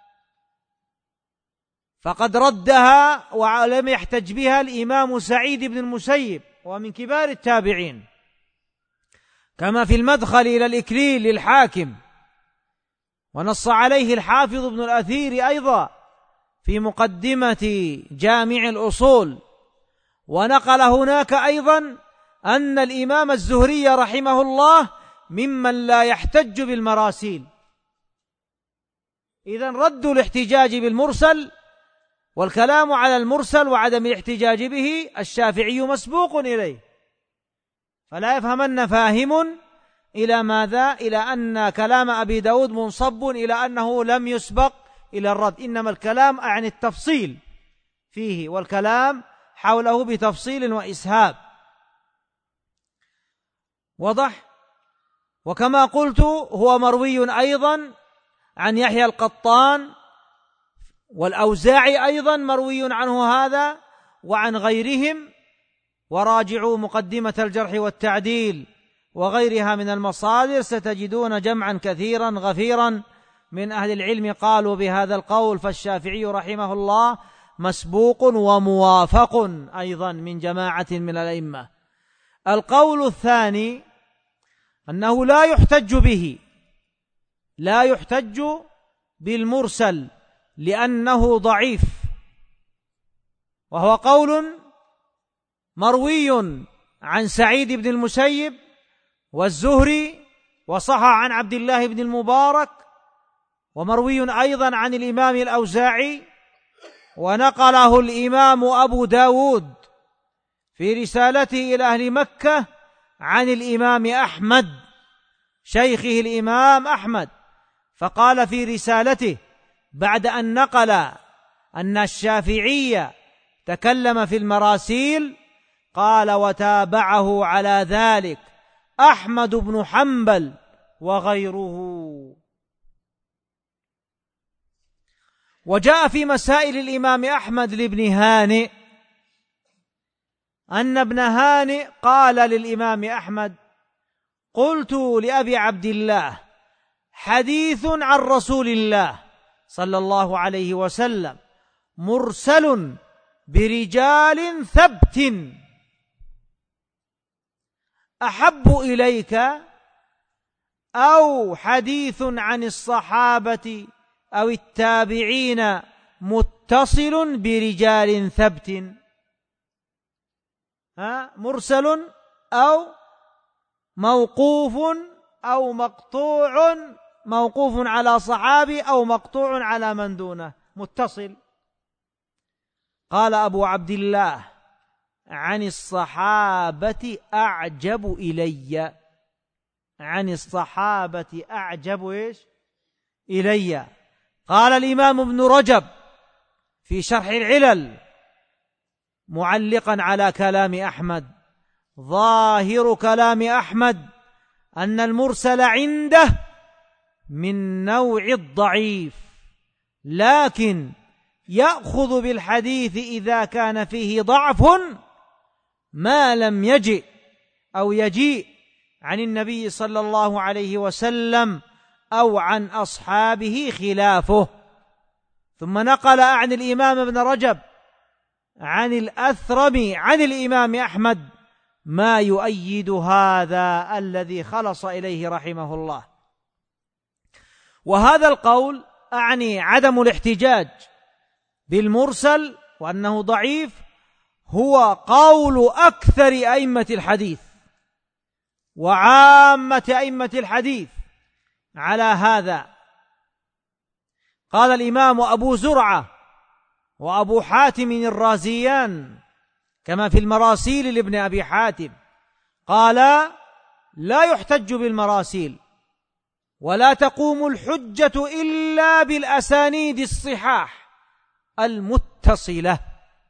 فقد ردها ولم يحتج بها الإمام سعيد بن المسيب ومن كبار التابعين، كما في المدخل إلى الإكليل للحاكم، ونص عليه الحافظ ابن الأثير أيضا في مقدمة جامع الأصول. ونقل هناك أيضا أن الإمام الزهري رحمه الله ممن لا يحتج بالمراسيل. إذن رد الاحتجاج بالمرسل والكلام على المرسل وعدم الاحتجاج به الشافعي مسبوق إليه، فلا يفهمن فاهم إلى ماذا؟ إلى أن كلام أبي داود منصب إلى أنه لم يسبق إلى الرد، إنما الكلام عن التفصيل فيه، والكلام حوله بتفصيل وإسهاب. وضح. وكما قلت هو مروي أيضا عن يحيى القطان والأوزاعي، أيضا مروي عنه هذا وعن غيرهم، وراجعوا مقدمة الجرح والتعديل وغيرها من المصادر ستجدون جمعا كثيرا غفيرا من أهل العلم قالوا بهذا القول. فالشافعي رحمه الله مسبوق وموافق أيضا من جماعة من الأئمة. القول الثاني أنه لا يحتج به، لا يحتج بالمرسل لأنه ضعيف، وهو قول مروي عن سعيد بن المسيب والزهري، وصح عن عبد الله بن المبارك، ومروي أيضا عن الإمام الأوزاعي، ونقله الإمام أبو داود في رسالته إلى أهل مكة عن الإمام أحمد شيخه الإمام أحمد، فقال في رسالته بعد أن نقل أن الشافعي تكلم في المراسيل قال: وتابعه على ذلك أحمد بن حنبل وغيره. وجاء في مسائل الإمام أحمد لابن هانئ أن ابن هانئ قال للإمام أحمد: قلت لأبي عبد الله حديث عن رسول الله صلى الله عليه وسلم مرسل برجال ثبت أحب إليك أو حديث عن الصحابة أو التابعين متصل برجال ثبت؟ مرسل أو موقوف أو مقطوع، موقوف على صحابي أو مقطوع على من دونه، متصل. قال أبو عبد الله: عن الصحابة أعجب إلي، عن الصحابة أعجب إلي. قال الإمام ابن رجب في شرح العلل معلقا على كلام أحمد: ظاهر كلام أحمد أن المرسل عنده من نوع الضعيف، لكن يأخذ بالحديث إذا كان فيه ضعف ما لم يجئ أو يجيء عن النبي صلى الله عليه وسلم أو عن أصحابه خلافه. ثم نقل عن الإمام ابن رجب عن الأثرم عن الإمام أحمد ما يؤيد هذا الذي خلص إليه رحمه الله. وهذا القول أعني عدم الاحتجاج بالمرسل وأنه ضعيف هو قول أكثر أئمة الحديث وعامة أئمة الحديث على هذا. قال الإمام أبو زرعة وأبو حاتم الرازيان كما في المراسيل لابن أبي حاتم، قال: لا يحتج بالمراسيل ولا تقوم الحجة إلا بالأسانيد الصحاح المتصلة.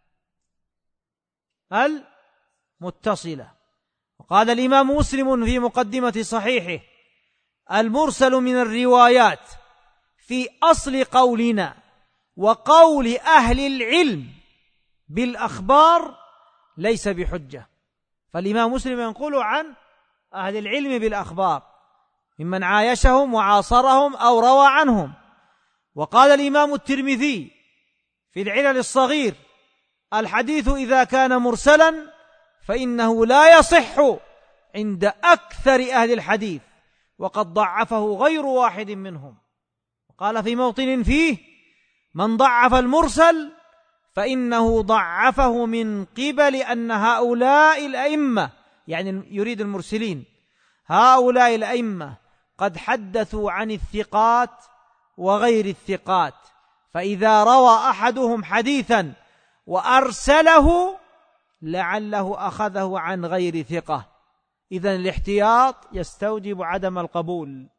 وقال الإمام مسلم في مقدمة صحيحه: المرسل من الروايات في أصل قولنا وقول أهل العلم بالأخبار ليس بحجة. فالإمام مسلم ينقل عن أهل العلم بالأخبار ممن عايشهم وعاصرهم أو روى عنهم. وقال الإمام الترمذي في العلل الصغير: الحديث إذا كان مرسلا فإنه لا يصح عند أكثر أهل الحديث، وقد ضعفه غير واحد منهم. قال في موطن فيه: من ضعف المرسل فإنه ضعفه من قبل أن هؤلاء الأئمة، يعني يريد المرسلين، هؤلاء الأئمة قد حدثوا عن الثقات وغير الثقات، فإذا روى أحدهم حديثا وأرسله لعله أخذه عن غير ثقة، إذن الاحتياط يستوجب عدم القبول.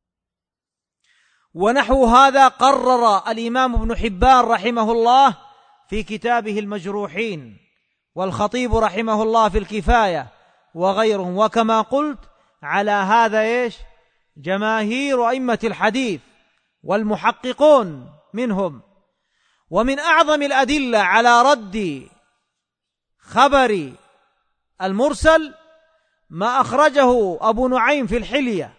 ونحو هذا قرر الإمام ابن حبان رحمه الله في كتابه المجروحين، والخطيب رحمه الله في الكفاية وغيرهم. وكما قلت على هذا جماهير أئمة الحديث والمحققون منهم. ومن أعظم الأدلة على رد خبر المرسل ما أخرجه أبو نعيم في الحلية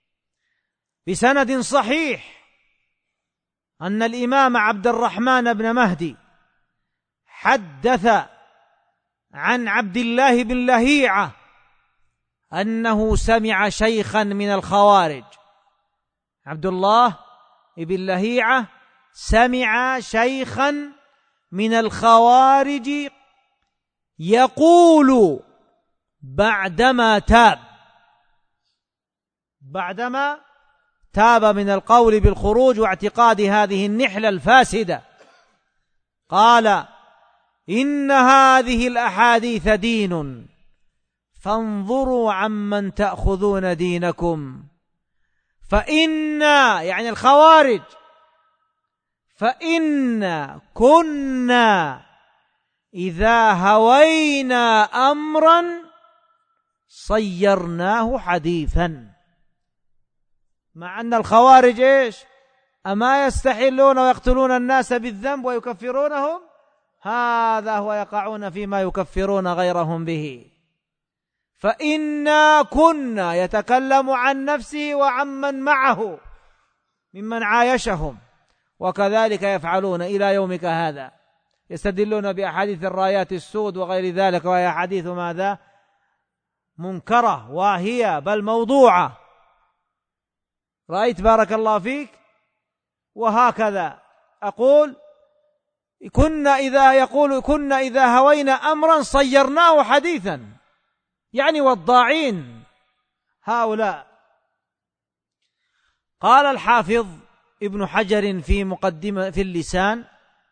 بسند صحيح أن الإمام عبد الرحمن بن مهدي حدث عن عبد الله بن لهيعة أنه سمع شيخا من الخوارج. عبد الله بن لهيعة سمع شيخا من الخوارج يقول بعدما تاب من القول بالخروج واعتقاد هذه النحلة الفاسدة، قال: إن هذه الأحاديث دين فانظروا عمن تأخذون دينكم، فإن يعني الخوارج فإن كنا إذا هوينا أمرا صيرناه حديثا. مع أن الخوارج أما يستحلون ويقتلون الناس بالذنب ويكفرونهم؟ هذا هو يقعون فيما يكفرون غيرهم به. فإنا كنا يتكلم عن نفسه وعمن معه ممن عايشهم، وكذلك يفعلون إلى يومك هذا، يستدلون بأحاديث الرايات السود وغير ذلك، وهي حديث ماذا؟ منكرة واهية بل موضوعة. رأيت بارك الله فيك؟ وهكذا أقول كنا إذا هوينا أمرا صيرناه حديثا، يعني والضاعين هؤلاء. قال الحافظ ابن حجر في مقدمة في اللسان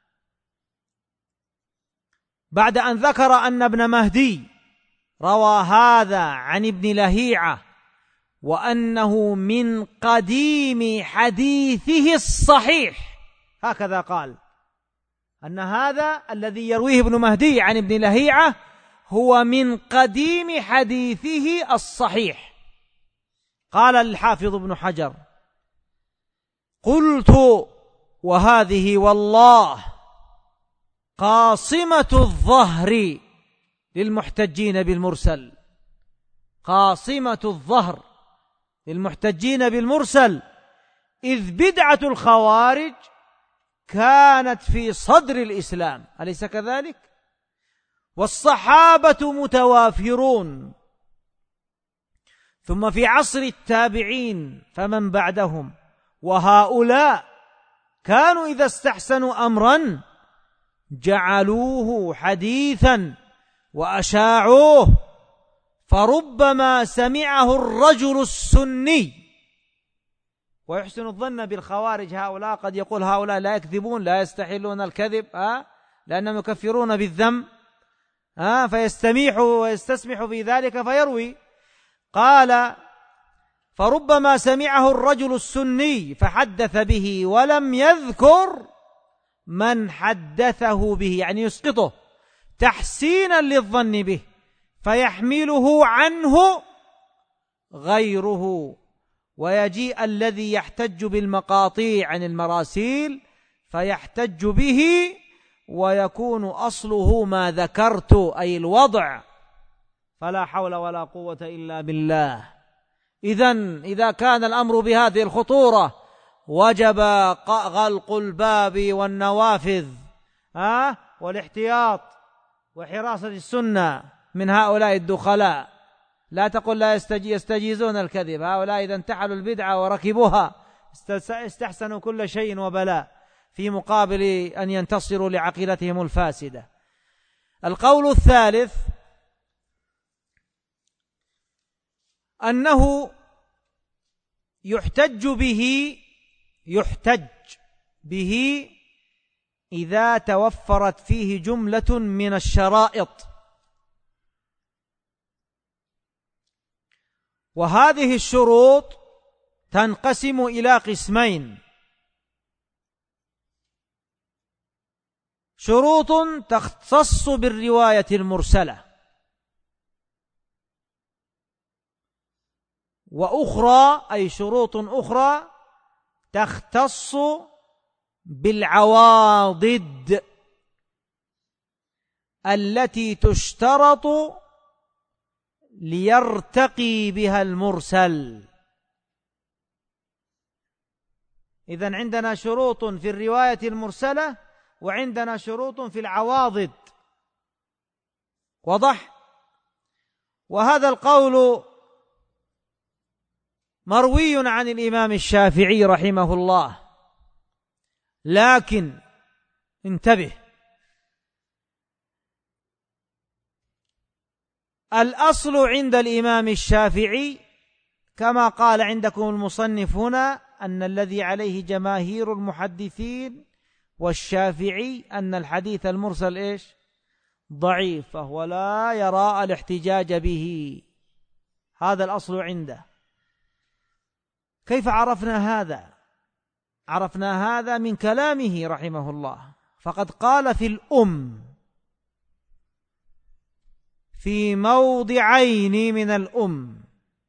بعد أن ذكر أن ابن مهدي روى هذا عن ابن لهيعة وأنه من قديم حديثه الصحيح، هكذا قال، أن هذا الذي يرويه ابن مهدي عن ابن لهيعة هو من قديم حديثه الصحيح. قال الحافظ ابن حجر: قلت وهذه والله قاصمة الظهر للمحتجين بالمرسل، قاصمة الظهر للمحتجين بالمرسل، إذ بدعة الخوارج كانت في صدر الإسلام، أليس كذلك؟ والصحابة متوافرون، ثم في عصر التابعين فمن بعدهم، وهؤلاء كانوا إذا استحسنوا أمرا جعلوه حديثا وأشاعوه، فربما سمعه الرجل السني. ويحسن الظن بالخوارج هؤلاء، قد يقول هؤلاء لا يكذبون، لا يستحلون الكذب، لأنهم يكفرون بالذنب، فيستميح ويستسمح في ذلك فيروي. قال: فربما سمعه الرجل السني فحدث به ولم يذكر من حدثه به، يعني يسقطه تحسينا للظن به، فيحمله عنه غيره، ويجيء الذي يحتج بالمقاطيع عن المراسيل فيحتج به ويكون أصله ما ذكرت أي الوضع، فلا حول ولا قوة إلا بالله. إذا كان الأمر بهذه الخطورة وجب غلق الباب والنوافذ والاحتياط وحراسة السنة من هؤلاء الدخلاء. لا تقل لا يستجيزون الكذب، هؤلاء إذا انتحلوا البدعة وركبوها استحسنوا كل شيء وبلاء في مقابل أن ينتصروا لعقيدتهم الفاسدة. القول الثالث أنه يحتج به إذا توفرت فيه جملة من الشرائط، وهذه الشروط تنقسم إلى قسمين: شروط تختص بالرواية المرسلة، وأخرى أي شروط أخرى تختص بالعواضد التي تشترط ليرتقي بها المرسل. إذن عندنا شروط في الرواية المرسلة وعندنا شروط في العواضد، واضح؟ وهذا القول مروي عن الإمام الشافعي رحمه الله، لكن انتبه، الأصل عند الإمام الشافعي كما قال عندكم المصنف هنا أن الذي عليه جماهير المحدثين والشافعي أن الحديث المرسل ضعيف، فهو لا يرى الاحتجاج به. هذا الأصل عنده. كيف عرفنا هذا؟ عرفنا هذا من كلامه رحمه الله، فقد قال في الأم في موضعين من الأم: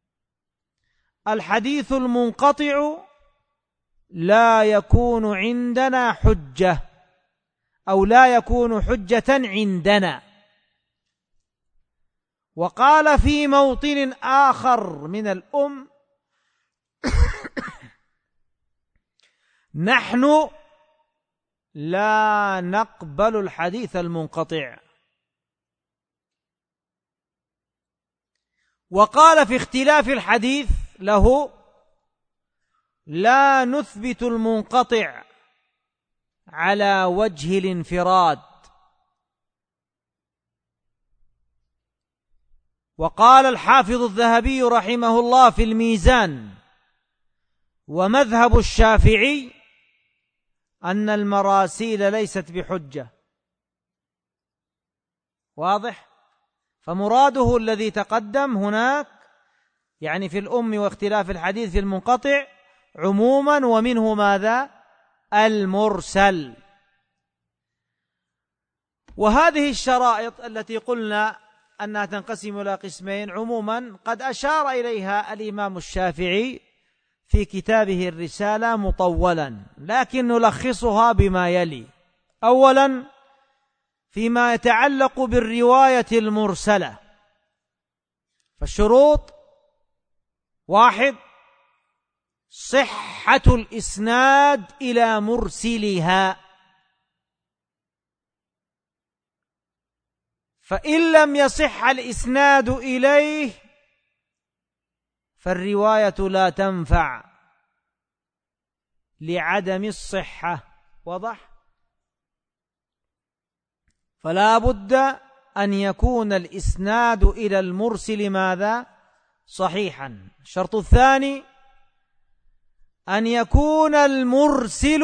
الحديث المنقطع لا يكون عندنا حجة، أو لا يكون حجة عندنا. وقال في موطن آخر من الأم: نحن لا نقبل الحديث المنقطع. وقال في اختلاف الحديث له: لا نثبت المنقطع على وجه الانفراد. وقال الحافظ الذهبي رحمه الله في الميزان: ومذهب الشافعي أن المراسيل ليست بحجة. واضح؟ فمراده الذي تقدم هناك يعني في الأم واختلاف الحديث في المنقطع عموما، ومنه ماذا؟ المرسل. وهذه الشرائط التي قلنا أنها تنقسم إلى قسمين عموما قد أشار إليها الإمام الشافعي في كتابه الرسالة مطولا، لكن نلخصها بما يلي: أولا، فيما يتعلق بالرواية المرسلة، فالشروط: 1، صحة الإسناد إلى مرسلها، فإن لم يصح الإسناد إليه فالرواية لا تنفع لعدم الصحة. واضح؟ فلا بد أن يكون الإسناد إلى المرسل ماذا؟ صحيحا. الشرط الثاني أن يكون المرسل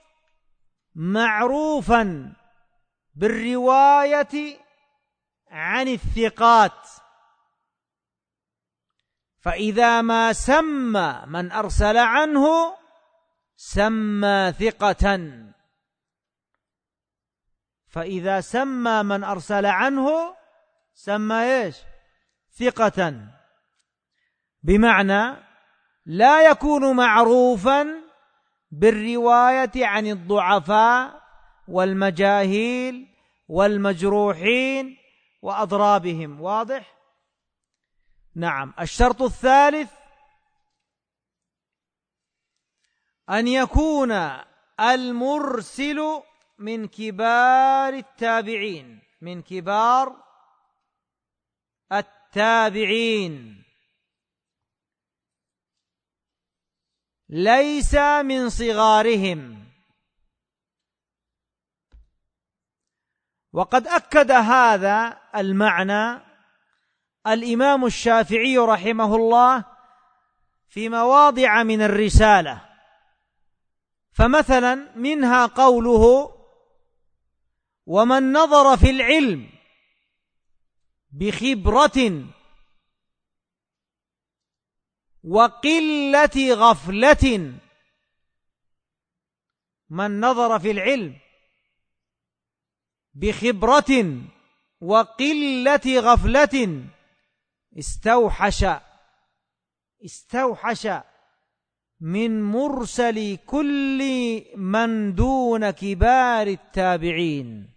معروفا بالرواية عن الثقات، فإذا ما سمى من أرسل عنه سمى ثقة، فإذا سمى من أرسل عنه سمى ثقة، بمعنى لا يكون معروفا بالرواية عن الضعفاء والمجاهيل والمجروحين وأضرابهم. واضح؟ نعم. الشرط الثالث أن يكون المرسل من كبار التابعين، من كبار التابعين، ليس من صغارهم. وقد أكد هذا المعنى الإمام الشافعي رحمه الله في مواضع من الرسالة، فمثلا منها قوله: ومن نظر في العلم بخبرة وقلة غفلة، من نظر في العلم بخبرة وقلة غفلة استوحش من مرسل كل من دون كبار التابعين.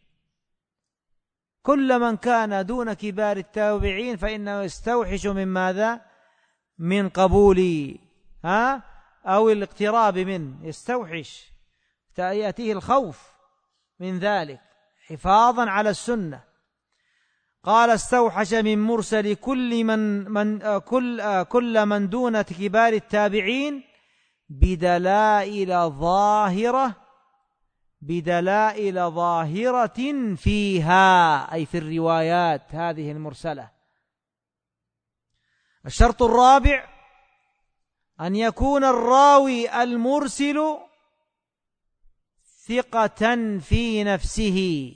كل من كان دون كبار التابعين فإنه يستوحش من ماذا؟ من قبول أو الاقتراب منه، يستوحش، يأتيه الخوف من ذلك حفاظا على السنة. قال: استوحش من مرسل كل من دون كبار التابعين بدلائل ظاهرة فيها، أي في الروايات هذه المرسلة. الشرط الرابع أن يكون الراوي المرسل ثقة في نفسه،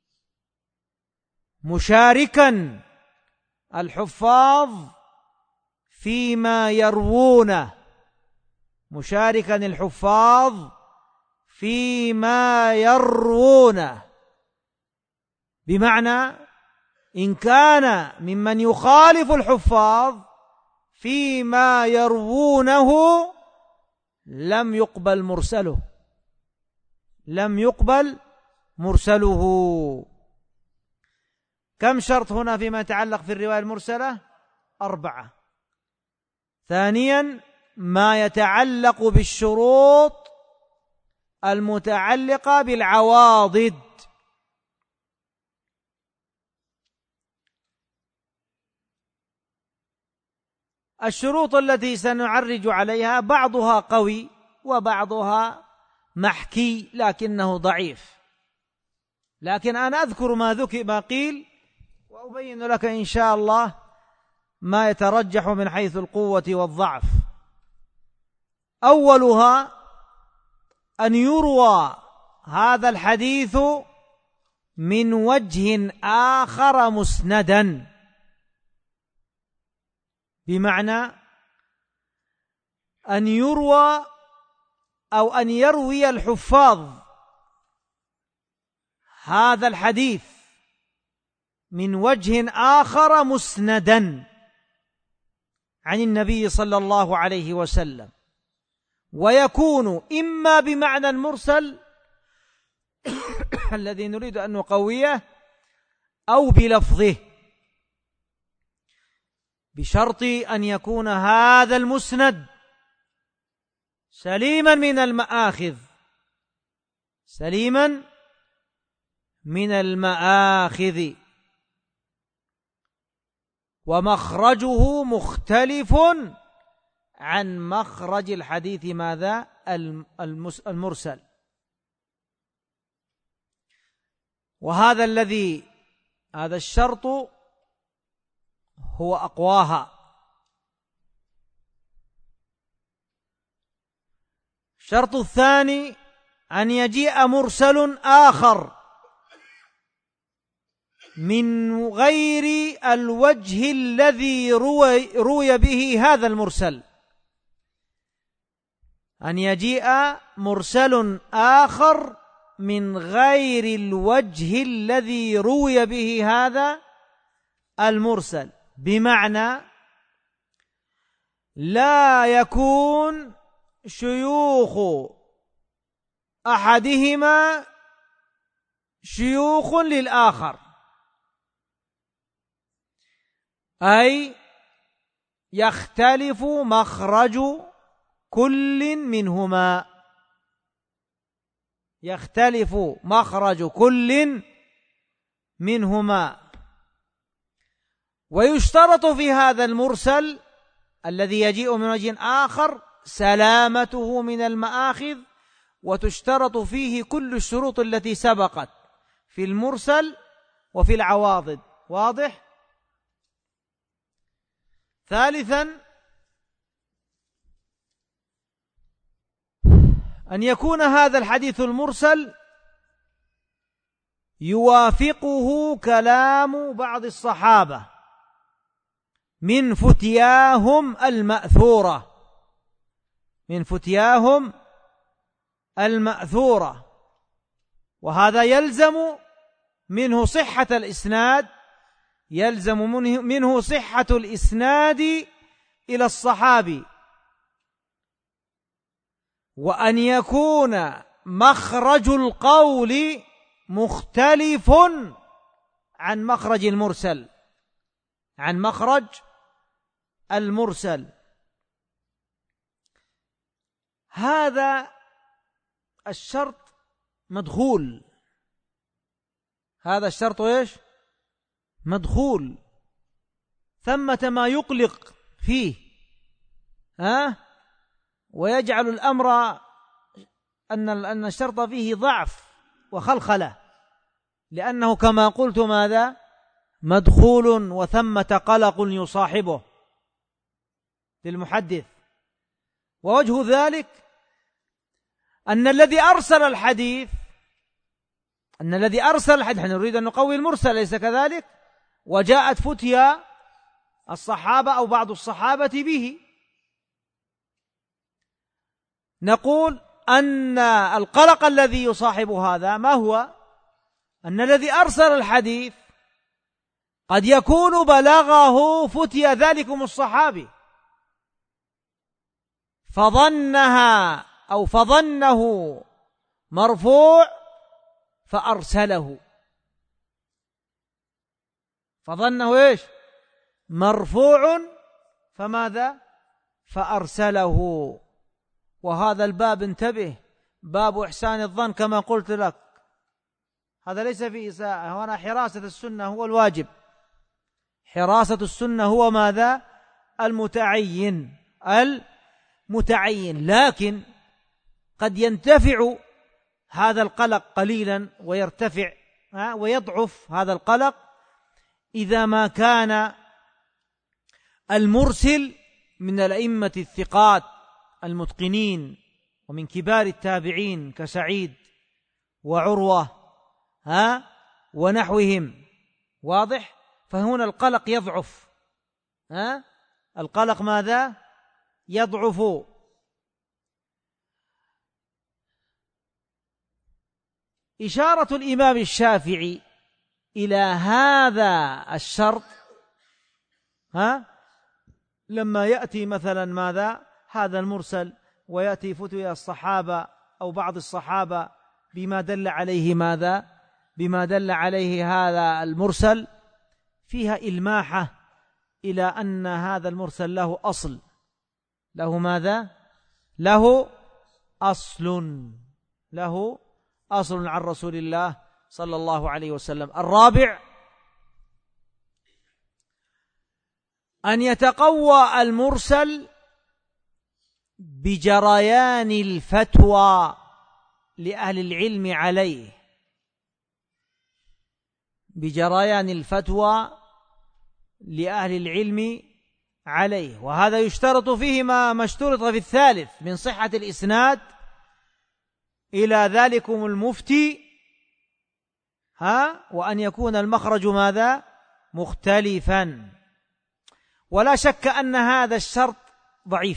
مشاركا الحفاظ فيما يروونه، مشاركا الحفاظ فيما يروونه، بمعنى إن كان ممن يخالف الحفاظ فيما يروونه لم يقبل مرسله. كم شرط هنا فيما يتعلق في الرواية المرسلة؟ 4. ثانيا ما يتعلق بالشروط المتعلقة بالعواضد. الشروط التي سنعرج عليها بعضها قوي وبعضها محكي لكنه ضعيف، لكن أنا أذكر ما قيل وأبين لك إن شاء الله ما يترجح من حيث القوة والضعف. أولها أن يروى هذا الحديث من وجه آخر مسندا، بمعنى أن يروى أو أن يروي الحفاظ هذا الحديث من وجه آخر مسندا عن النبي صلى الله عليه وسلم، ويكون إما بمعنى المرسل الذي نريد أن نقويه أو بلفظه، بشرط أن يكون هذا المسند سليما من المآخذ ومخرجه مختلف عن مخرج الحديث ماذا؟ المرسل. وهذا هذا الشرط هو أقواها. الشرط الثاني أن يجيء مرسل آخر من غير الوجه الذي روي به هذا المرسل، أن يجيء مرسل آخر من غير الوجه الذي روي به هذا المرسل، بمعنى لا يكون شيوخ أحدهما شيوخ للآخر، أي يختلف مخرج كل منهما، يختلف مخرج كل منهما. ويشترط في هذا المرسل الذي يجيء من وجه آخر سلامته من المآخذ، وتشترط فيه كل الشروط التي سبقت في المرسل وفي العواضد. واضح؟ ثالثا أن يكون هذا الحديث المرسل يوافقه كلام بعض الصحابة من فتياهم المأثورة، من فتياهم المأثورة، وهذا يلزم منه صحة الإسناد، يلزم منه صحة الإسناد إلى الصحابي، وأن يكون مخرج القول مختلف عن مخرج المرسل، عن مخرج المرسل. هذا الشرط مدخول، هذا الشرط ايش؟ مدخول. ثمة ما يقلق فيه ويجعل الأمر أن الشرط فيه ضعف وخلخلة، لأنه كما قلت ماذا؟ مدخول، وثمة قلق يصاحبه للمحدث. ووجه ذلك أن الذي أرسل الحديث، نحن نريد أن نقوي المرسل، ليس كذلك؟ وجاءت فتيا الصحابة أو بعض الصحابة به، نقول أن القلق الذي يصاحب هذا ما هو؟ أن الذي أرسل الحديث قد يكون بلغه فتيا ذلكم الصحابي فظنها أو فظنه مرفوع فأرسله، فظنه إيش؟ مرفوع، فماذا؟ فأرسله. وهذا الباب انتبه، باب إحسان الظن كما قلت لك، هذا ليس فيه إساءة، هنا حراسة السنة هو الواجب، حراسة السنة هو ماذا؟ المتعين، لكن قد ينتفع هذا القلق قليلا ويرتفع ويضعف هذا القلق إذا ما كان المرسل من الأئمة الثقات المتقنين ومن كبار التابعين كسعيد وعروة ونحوهم. واضح؟ فهنا القلق يضعف، القلق ماذا؟ يضعف. إشارة الإمام الشافعي إلى هذا الشرط لما يأتي مثلا ماذا؟ هذا المرسل، ويأتي فتوى الصحابة أو بعض الصحابة بما دل عليه ماذا؟ بما دل عليه هذا المرسل، فيها إلماحة إلى أن هذا المرسل له أصل، له ماذا؟ له أصل عن رسول الله صلى الله عليه وسلم. الرابع أن يتقوى المرسل بجريان الفتوى لأهل العلم عليه، بجريان الفتوى لأهل العلم عليه. وهذا يشترط فيه ما اشترط في الثالث من صحة الإسناد إلى ذلكم المفتي، وأن يكون المخرج ماذا؟ مختلفا. ولا شك أن هذا الشرط ضعيف،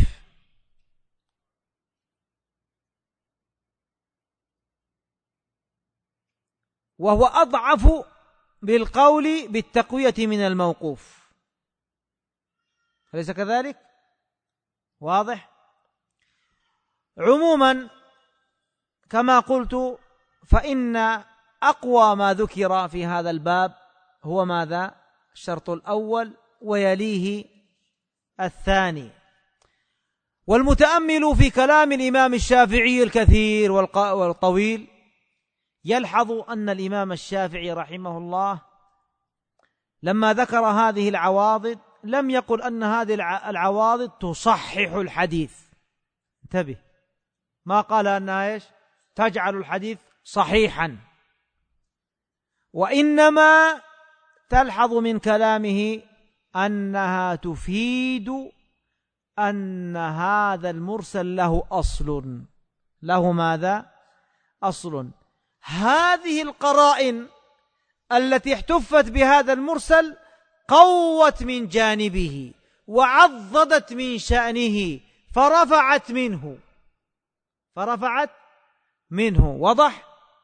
وهو أضعف بالقول بالتقوية من الموقوف، أليس كذلك؟ واضح؟ عموما كما قلت فإن أقوى ما ذكر في هذا الباب هو ماذا؟ الشرط الأول ويليه الثاني. والمتأمل في كلام الإمام الشافعي الكثير والطويل يلحظ أن الإمام الشافعي رحمه الله لما ذكر هذه العواضد لم يقل أن هذه العواضد تصحح الحديث، انتبه، ما قال أنها إيش؟ تجعل الحديث صحيحا، وإنما تلحظ من كلامه أنها تفيد أن هذا المرسل له أصل، له ماذا؟ أصل. هذه القرائن التي احتفت بهذا المرسل قوت من جانبه وعضدت من شأنه فرفعت منه. وضح؟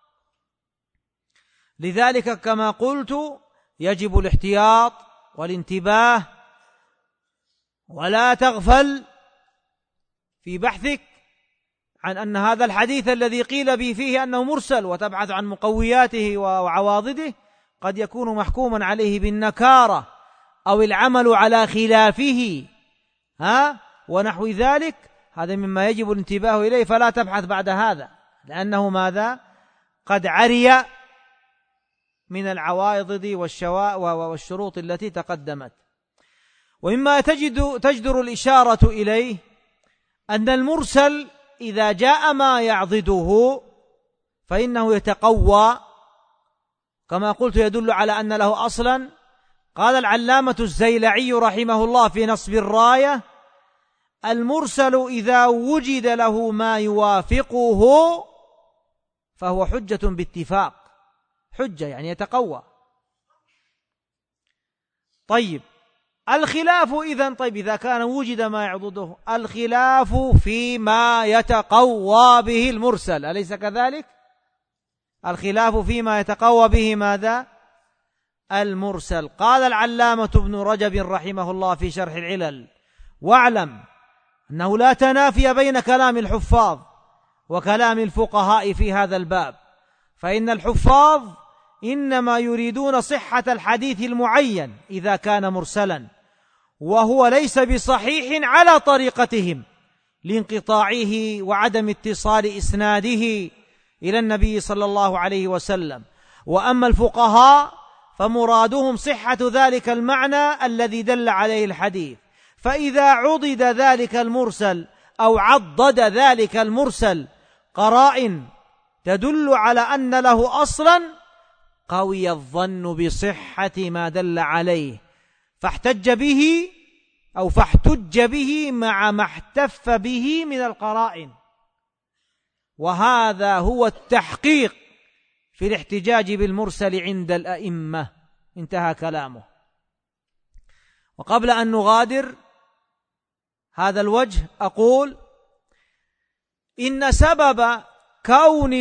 لذلك كما قلت يجب الاحتياط والانتباه، ولا تغفل في بحثك عن أن هذا الحديث الذي قيل به فيه أنه مرسل وتبحث عن مقوياته وعواضده قد يكون محكوما عليه بالنكارة أو العمل على خلافه ونحو ذلك. هذا مما يجب الانتباه إليه، فلا تبحث بعد هذا، لأنه ماذا؟ قد عري من العواضد والشروط التي تقدمت. ومما تجدر الإشارة إليه أن المرسل إذا جاء ما يعضده فإنه يتقوى، كما قلت يدل على أن له أصلا. قال العلامة الزيلعي رحمه الله في نصب الراية: المرسل إذا وجد له ما يوافقه فهو حجة باتفاق، حجة يعني يتقوى. طيب الخلاف إذن، إذا كان وجد ما يعضده، الخلاف فيما يتقوى به المرسل، أليس كذلك؟ الخلاف فيما يتقوى به ماذا؟ المرسل. قال العلامة ابن رجب رحمه الله في شرح العلل: واعلم أنه لا تنافي بين كلام الحفاظ وكلام الفقهاء في هذا الباب، فإن الحفاظ إنما يريدون صحة الحديث المعين إذا كان مرسلا، وهو ليس بصحيح على طريقتهم لانقطاعه وعدم اتصال إسناده إلى النبي صلى الله عليه وسلم. وأما الفقهاء فمرادهم صحة ذلك المعنى الذي دل عليه الحديث، فإذا عضد ذلك المرسل أو عضد ذلك المرسل قرائن تدل على أن له أصلا قوي الظن بصحة ما دل عليه، فاحتج به مع ما احتف به من القرائن، وهذا هو التحقيق في الاحتجاج بالمرسل عند الأئمة. انتهى كلامه. وقبل أن نغادر هذا الوجه أقول إن سبب كون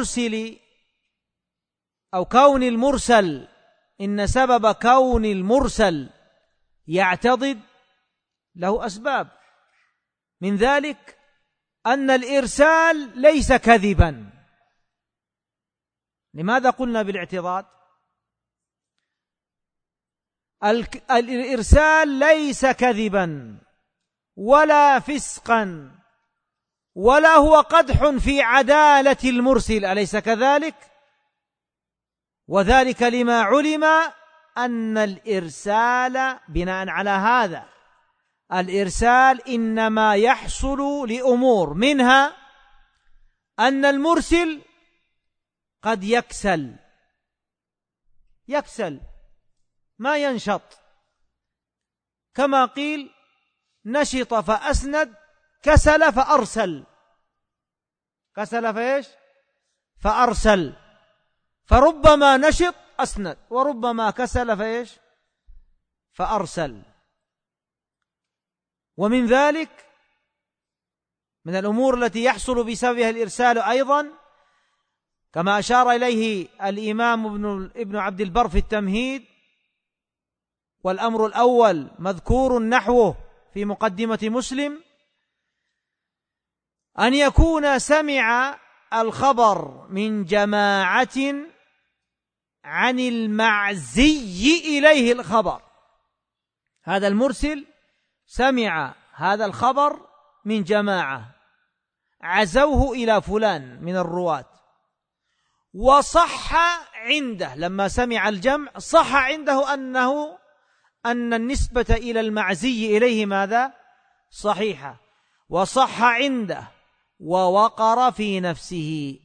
المرسل يعتضد له أسباب، من ذلك أن الإرسال ليس كذبا. لماذا قلنا بالاعتضاد؟ الإرسال ليس كذبا ولا فسقا ولا هو قدح في عدالة المرسل، أليس كذلك؟ وذلك لما علم أن الإرسال، بناء على هذا الإرسال إنما يحصل لأمور، منها أن المرسل قد يكسل ما ينشط، كما قيل: نشط فأسند، كسل فأرسل. كسل فإيش؟ فأرسل. فربما نشط أسند، وربما كسل فإيش؟ فأرسل. ومن ذلك من الأمور التي يحصل بسببها الإرسال أيضا كما أشار إليه الإمام ابن عبد البر في التمهيد، والأمر الأول مذكور نحوه في مقدمة مسلم، أن يكون سمع الخبر من جماعة عن المعزي إليه الخبر. هذا المرسل سمع هذا الخبر من جماعة عزوه إلى فلان من الرواة، وصح عنده لما سمع الجمع صح عنده أن النسبة إلى المعزي إليه ماذا؟ صحيحة، وصح عنده ووقر في نفسه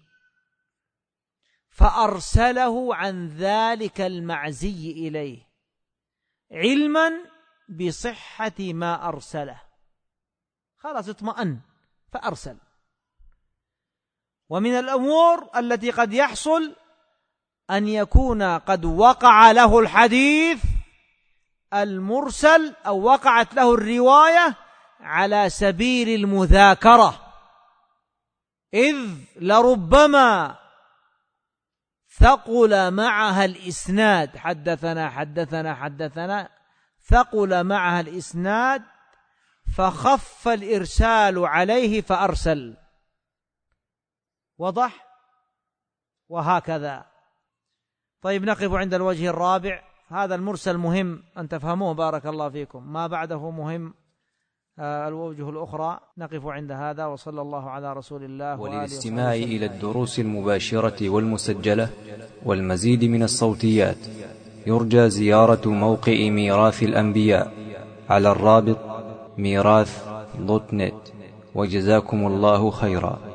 فأرسله عن ذلك المعزي إليه علما بصحة ما أرسله، خلاص اطمأن فأرسل. ومن الأمور التي قد يحصل أن يكون قد وقع له الحديث المرسل أو وقعت له الرواية على سبيل المذاكرة، إذ لربما ثقل معها الإسناد، حدثنا ثقل معها الإسناد فخف الإرسال عليه فأرسل. وضح؟ وهكذا. طيب نقف عند الوجه الرابع. هذا المرسل مهم أن تفهموه بارك الله فيكم، ما بعده مهم الوجه الأخرى. نقف عند هذا، وصلى الله على رسول الله. وللاستماع إلى الدروس المباشرة والمسجلة والمزيد من الصوتيات يرجى زيارة موقع ميراث الأنبياء على الرابط ميراث.net. وجزاكم الله خيرا.